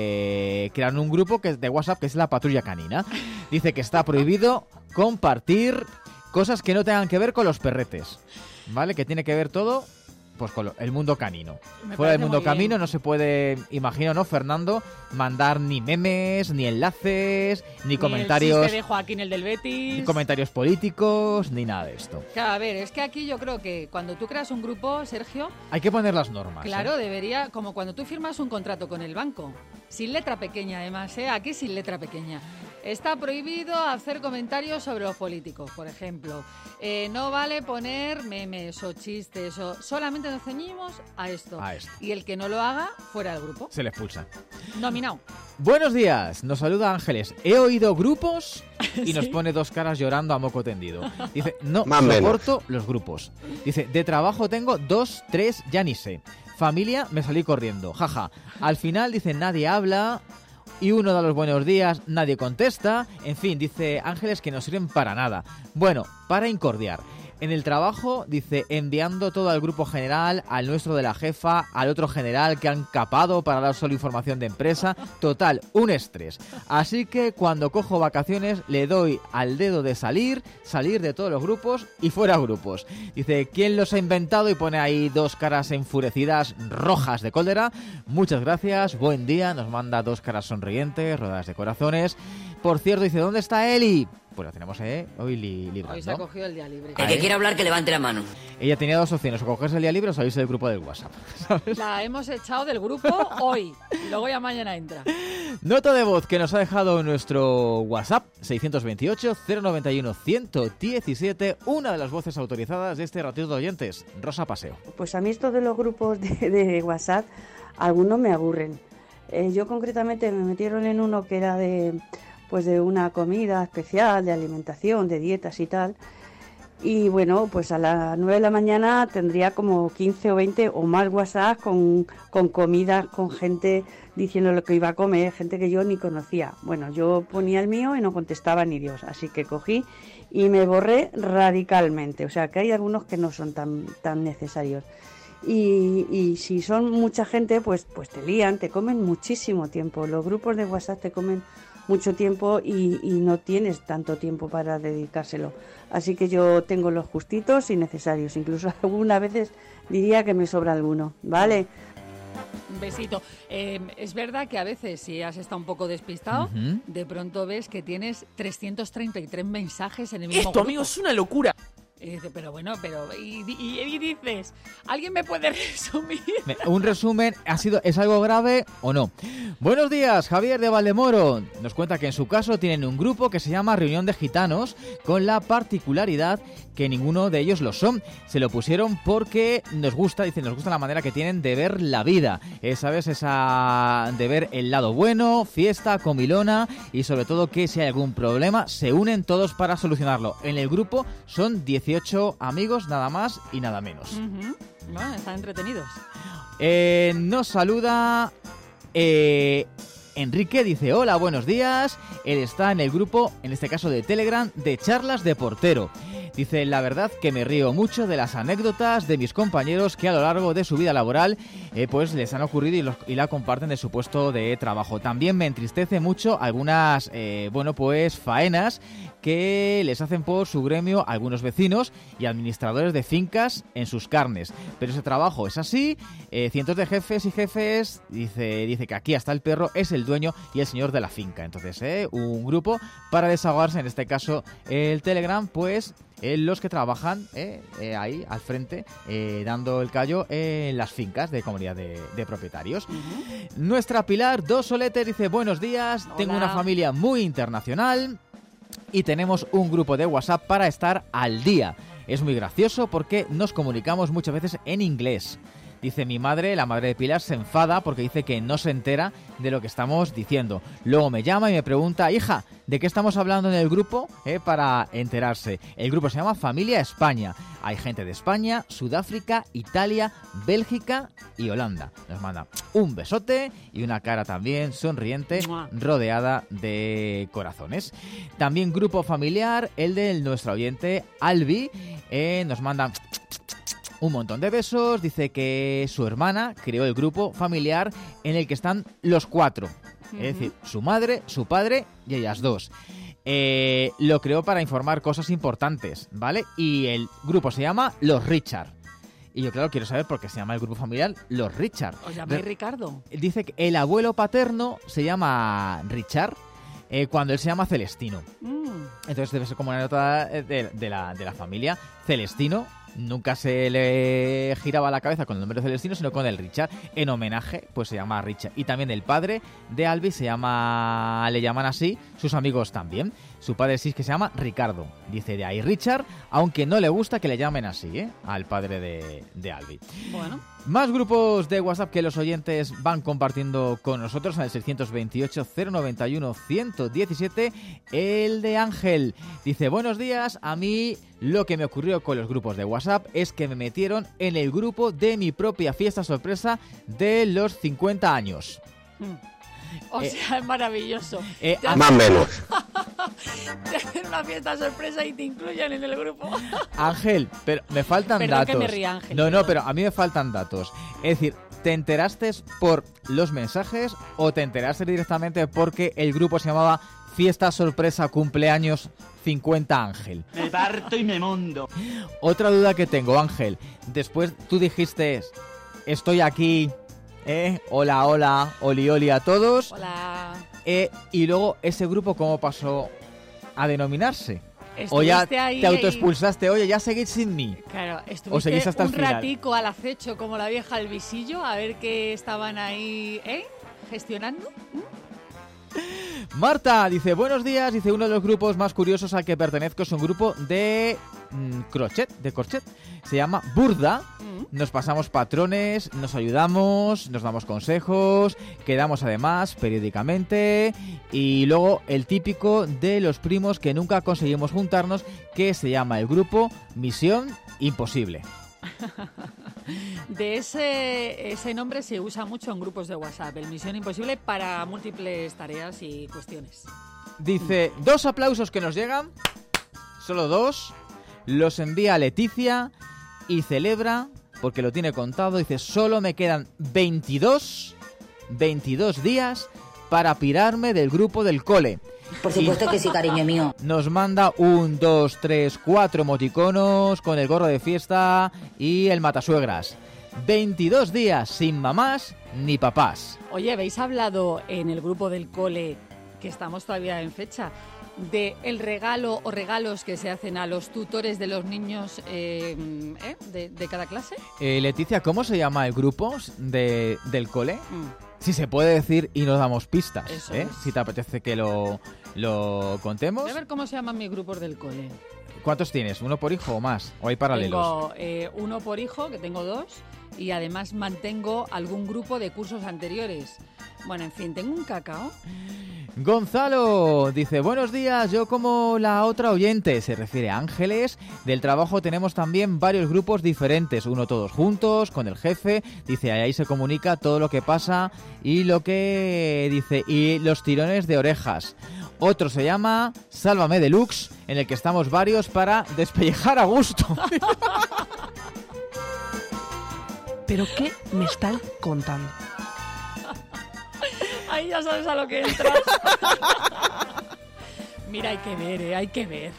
S4: crean un grupo que es de WhatsApp que es la Patrulla Canina. Dice que está prohibido compartir cosas que no tengan que ver con los perretes. ¿Vale? Que tiene que ver todo... Pues con el mundo canino. Fuera del mundo canino no se puede, imagino, ¿no, Fernando? Mandar ni memes, ni enlaces, ni comentarios...
S2: el chiste de Joaquín, el del Betis...
S4: Ni comentarios políticos, ni nada de esto.
S2: Claro, a ver, es que aquí yo creo que cuando tú creas un grupo, Sergio...
S4: Hay que poner las normas.
S2: Claro, debería... Como cuando tú firmas un contrato con el banco. Sin letra pequeña, además, ¿eh? Aquí sin letra pequeña. Está prohibido hacer comentarios sobre los políticos, por ejemplo. No vale poner memes o chistes, solamente nos ceñimos a esto. Y el que no lo haga, fuera del grupo.
S4: Se le expulsa.
S2: Nominado.
S4: Buenos días, nos saluda Ángeles. He oído grupos y nos pone 2 caras llorando a moco tendido. Dice, no soporto los grupos. Dice, de trabajo tengo 2, 3, ya ni sé. Familia, me salí corriendo. Jaja. Al final, dice, nadie habla... Y uno da los buenos días, nadie contesta. En fin, dice Ángeles que no sirven para nada. Bueno, para incordiar. En el trabajo, dice, enviando todo al grupo general, al nuestro de la jefa, al otro general que han capado para dar solo información de empresa. Total, un estrés. Así que cuando cojo vacaciones le doy al dedo de salir de todos los grupos y fuera grupos. Dice, ¿quién los ha inventado? Y pone ahí 2 caras enfurecidas, rojas de cólera. Muchas gracias, buen día. Nos manda 2 caras sonrientes, rodadas de corazones. Por cierto, dice, ¿dónde está Eli? Pues la tenemos hoy libre.
S2: Hoy se ha cogido el día libre.
S21: El que quiera hablar, que levante la mano.
S4: Ella tenía 2 opciones, o cogerse el día libre o salirse del grupo del WhatsApp, ¿sabes?
S2: La hemos echado del grupo hoy, y luego ya mañana entra.
S4: Nota de voz que nos ha dejado nuestro WhatsApp, 628-091-117, una de las voces autorizadas de este ratito de oyentes, Rosa Paseo.
S22: Pues a mí esto de los grupos de WhatsApp, algunos me aburren. Yo concretamente me metieron en uno que era de una comida especial, de alimentación, de dietas y tal. Y bueno, pues a las 9 de la mañana tendría como 15 o 20 o más WhatsApp con comida, con gente diciendo lo que iba a comer, gente que yo ni conocía. Bueno, yo ponía el mío y no contestaba ni Dios, así que cogí y me borré radicalmente. O sea, que hay algunos que no son tan necesarios. Y si son mucha gente, pues te lían, te comen muchísimo tiempo. Los grupos de WhatsApp te comen mucho tiempo y no tienes tanto tiempo para dedicárselo. Así que yo tengo los justitos y necesarios. Incluso algunas veces diría que me sobra alguno, ¿vale?
S2: Un besito. Es verdad que a veces, si has estado un poco despistado, de pronto ves que tienes 333 mensajes en el mismo grupo.
S3: Esto, amigo, es una locura.
S2: Pero bueno, y dices, ¿alguien me puede resumir?
S4: Un resumen, ¿es algo grave o no? Buenos días, Javier de Valdemoro. Nos cuenta que en su caso tienen un grupo que se llama Reunión de Gitanos, con la particularidad que ninguno de ellos lo son. Se lo pusieron porque nos gusta la manera que tienen de ver la vida. ¿Sabes? Esa de ver el lado bueno, fiesta, comilona y sobre todo que si hay algún problema se unen todos para solucionarlo. En el grupo son 18 amigos, nada más y nada menos.
S2: Bueno, están entretenidos.
S4: Nos saluda Enrique, dice: hola, buenos días. Él está en el grupo, en este caso de Telegram, de charlas de portero. Dice: la verdad que me río mucho de las anécdotas de mis compañeros que a lo largo de su vida laboral pues les han ocurrido y la comparten de su puesto de trabajo. También me entristece mucho algunas faenas que les hacen por su gremio algunos vecinos y administradores de fincas en sus carnes. Pero ese trabajo es así. Cientos de jefes y jefes, dice que aquí hasta el perro es el dueño y el señor de la finca. Entonces, un grupo para desahogarse, en este caso el Telegram, pues los que trabajan ahí al frente, dando el callo en las fincas de comunidad de propietarios. Nuestra Pilar Dos Soletes dice: buenos días. Hola. Tengo una familia muy internacional y tenemos un grupo de WhatsApp para estar al día. Es muy gracioso porque nos comunicamos muchas veces en inglés. Dice: mi madre, la madre de Pilar, se enfada porque dice que no se entera de lo que estamos diciendo. Luego me llama y me pregunta: hija, ¿de qué estamos hablando en el grupo? Para enterarse. El grupo se llama Familia España. Hay gente de España, Sudáfrica, Italia, Bélgica y Holanda. Nos manda un besote y una cara también sonriente, rodeada de corazones. También grupo familiar, el de nuestro oyente Albi, nos manda un montón de besos. Dice que su hermana creó el grupo familiar en el que están los 4. Es decir, su madre, su padre y ellas 2. Lo creó para informar cosas importantes, ¿vale? Y el grupo se llama Los Richard. Y yo, claro, quiero saber por qué se llama el grupo familiar Los Richard.
S2: ¿Os llamáis Ricardo?
S4: Dice que el abuelo paterno se llama Richard, cuando él se llama Celestino. Entonces debe ser como una nota de la familia. Celestino nunca se le giraba la cabeza con el nombre de Celestino, sino con el Richard. En homenaje, pues se llama Richard. Y también el padre de Albi le llaman así sus amigos también. Su padre sí, que se llama Ricardo. Dice de ahí Richard, aunque no le gusta que le llamen así, al padre de Albi.
S2: Bueno.
S4: Más grupos de WhatsApp que los oyentes van compartiendo con nosotros en el 628-091-117. El de Ángel dice: buenos días, a mí lo que me ocurrió con los grupos de WhatsApp es que me metieron en el grupo de mi propia fiesta sorpresa de los 50 años.
S2: O sea, es maravilloso.
S17: Más o menos.
S2: Te hacen una fiesta sorpresa y te incluyen en el grupo.
S4: Ángel, pero me faltan datos.
S2: Que me ría, Ángel.
S4: No, pero a mí me faltan datos. Es decir, ¿te enteraste por los mensajes o te enteraste directamente porque el grupo se llamaba Fiesta Sorpresa Cumpleaños 50 Ángel?
S3: Me parto y me mondo.
S4: Otra duda que tengo, Ángel. Después tú dijiste: estoy aquí, hola, hola, oli, oli a todos.
S2: Hola.
S4: Y luego, ¿ese grupo cómo pasó a denominarse? ¿O
S2: ya
S4: te autoexpulsaste? Oye, ya seguís sin mí.
S2: Claro,
S4: ¿O seguís hasta el final?
S2: Un ratico al acecho como la vieja al visillo a ver qué estaban ahí gestionando.
S4: Marta dice: buenos días. Dice: uno de los grupos más curiosos al que pertenezco es un grupo de corchet. Se llama Burda. nos pasamos patrones, nos ayudamos, nos damos consejos, quedamos además periódicamente y luego el típico de los primos que nunca conseguimos juntarnos, que se llama el grupo Misión Imposible.
S2: De ese nombre se usa mucho en grupos de WhatsApp, el Misión Imposible, para múltiples tareas y cuestiones.
S4: Dice, 2 aplausos que nos llegan, solo 2, los envía Leticia y celebra, porque lo tiene contado, dice, solo me quedan 22 días para pirarme del grupo del cole.
S6: Por supuesto que sí, cariño mío.
S4: Nos manda 1, 2, 3, 4 emoticonos con el gorro de fiesta y el matasuegras. 22 días sin mamás ni papás.
S2: Oye, ¿habéis hablado en el grupo del cole, que estamos todavía en fecha, de el regalo o regalos que se hacen a los tutores de los niños de cada clase?
S4: Leticia, ¿cómo se llama el grupo del cole? Si se puede decir y nos damos pistas, ¿eh? Si te apetece que lo contemos.
S2: Voy a ver cómo se llaman mis grupos del cole.
S4: ¿Cuántos tienes? ¿Uno por hijo o más? ¿O hay paralelos?
S2: Tengo uno por hijo, que tengo 2, y además mantengo algún grupo de cursos anteriores. Bueno, en fin, tengo un cacao.
S4: Gonzalo dice, buenos días, yo como la otra oyente, se refiere a Ángeles. Del trabajo tenemos también varios grupos diferentes, uno todos juntos, con el jefe, dice, ahí se comunica todo lo que pasa y lo que dice, y los tirones de orejas. Otro se llama Sálvame Deluxe, en el que estamos varios para despellejar a gusto.
S3: ¿Pero qué me están contando?
S2: Ahí ya sabes a lo que entras. Mira, hay que ver, hay que ver.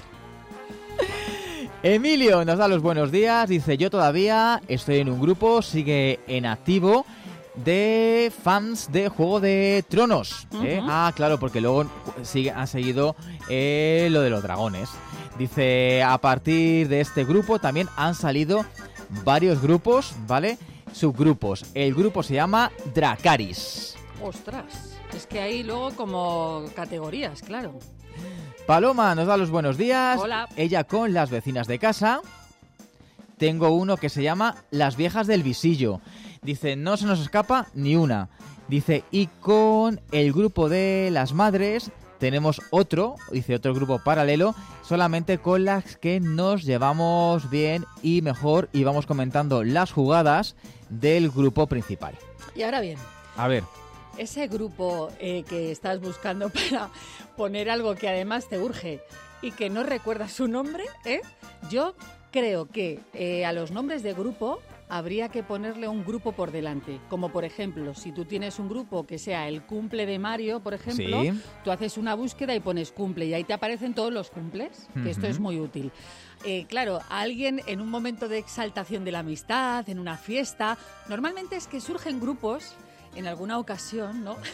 S4: Emilio nos da los buenos días, dice, yo todavía estoy en un grupo, sigue en activo, de fans de Juego de Tronos. Ah, claro, porque luego han seguido lo de los dragones. Dice, a partir de este grupo también han salido varios grupos, ¿vale? Subgrupos. El grupo se llama Dracaris.
S2: Ostras, es que hay luego como categorías, claro.
S4: Paloma nos da los buenos días.
S2: Hola.
S4: Ella con las vecinas de casa. Tengo uno que se llama Las Viejas del Visillo. Dice, no se nos escapa ni una. Dice, y con el grupo de las madres tenemos otro, dice, otro grupo paralelo, solamente con las que nos llevamos bien y mejor y vamos comentando las jugadas del grupo principal.
S2: Y ahora bien.
S4: A ver.
S2: Ese grupo que estás buscando para poner algo que además te urge y que no recuerdas su nombre, yo creo que a los nombres de grupo habría que ponerle un grupo por delante. Como por ejemplo, si tú tienes un grupo que sea el cumple de Mario, por ejemplo,
S4: sí,
S2: tú haces una búsqueda y pones cumple y ahí te aparecen todos los cumples, que esto es muy útil. Claro, a alguien en un momento de exaltación de la amistad, en una fiesta, normalmente es que surgen grupos en alguna ocasión, ¿no?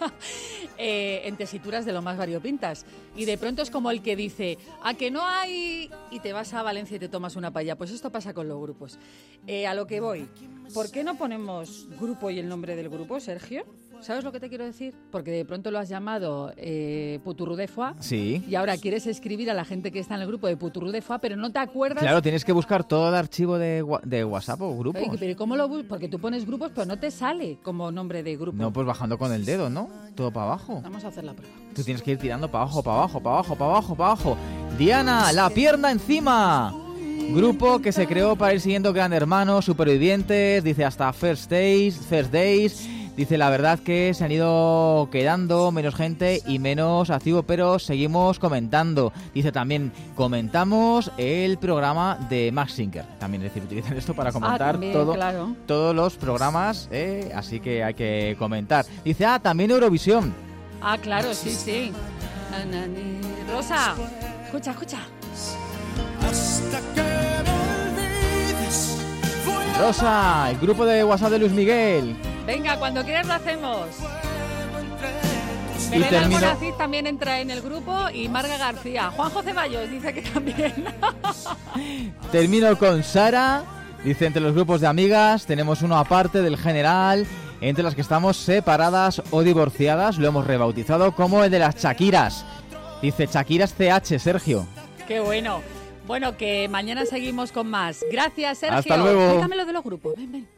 S2: En tesituras de lo más variopintas. Y de pronto es como el que dice, ¿a que no hay? Y te vas a Valencia y te tomas una paella. Pues esto pasa con los grupos. A lo que voy, ¿por qué no ponemos grupo y el nombre del grupo, Sergio? ¿Sabes lo que te quiero decir? Porque de pronto lo has llamado Puturru de Foix.
S4: Sí.
S2: Y ahora quieres escribir a la gente que está en el grupo de Puturru de Foix, pero no te acuerdas.
S4: Claro, tienes que buscar todo el archivo de WhatsApp o grupos.
S2: Oye, pero ¿cómo lo buscas? Porque tú pones grupos, pero no te sale como nombre de grupo.
S4: No, pues bajando con el dedo, ¿no? Todo para abajo.
S2: Vamos a hacer la prueba.
S4: Tú tienes que ir tirando para abajo, para abajo, para abajo, para abajo, para abajo. Diana, la pierna encima. Grupo que se creó para ir siguiendo Gran Hermano, Supervivientes, dice hasta First Days. Dice, la verdad que se han ido quedando menos gente y menos activo, pero seguimos comentando. Dice también, comentamos el programa de Max Singer. También, es decir, utilizan esto para comentar
S2: también,
S4: todo,
S2: claro,
S4: todos los programas, así que hay que comentar. Dice, también Eurovisión.
S2: Claro, sí. Rosa, escucha.
S5: Hasta que me olvides.
S4: Rosa, el grupo de WhatsApp de Luis Miguel.
S2: Venga, cuando quieras lo hacemos.
S4: Y
S2: Belén
S4: termino.
S2: Almoraciz también entra en el grupo y Marga García. Juanjo Ceballos dice que también.
S4: Termino con Sara. Dice, entre los grupos de amigas tenemos uno aparte del general, entre las que estamos separadas o divorciadas. Lo hemos rebautizado como el de las Shakiras. Dice, Shakiras CH, Sergio.
S2: Qué bueno. Bueno, que mañana seguimos con más. Gracias, Sergio.
S4: Hasta luego.
S2: Cuéntame lo de los grupos. Ven, ven.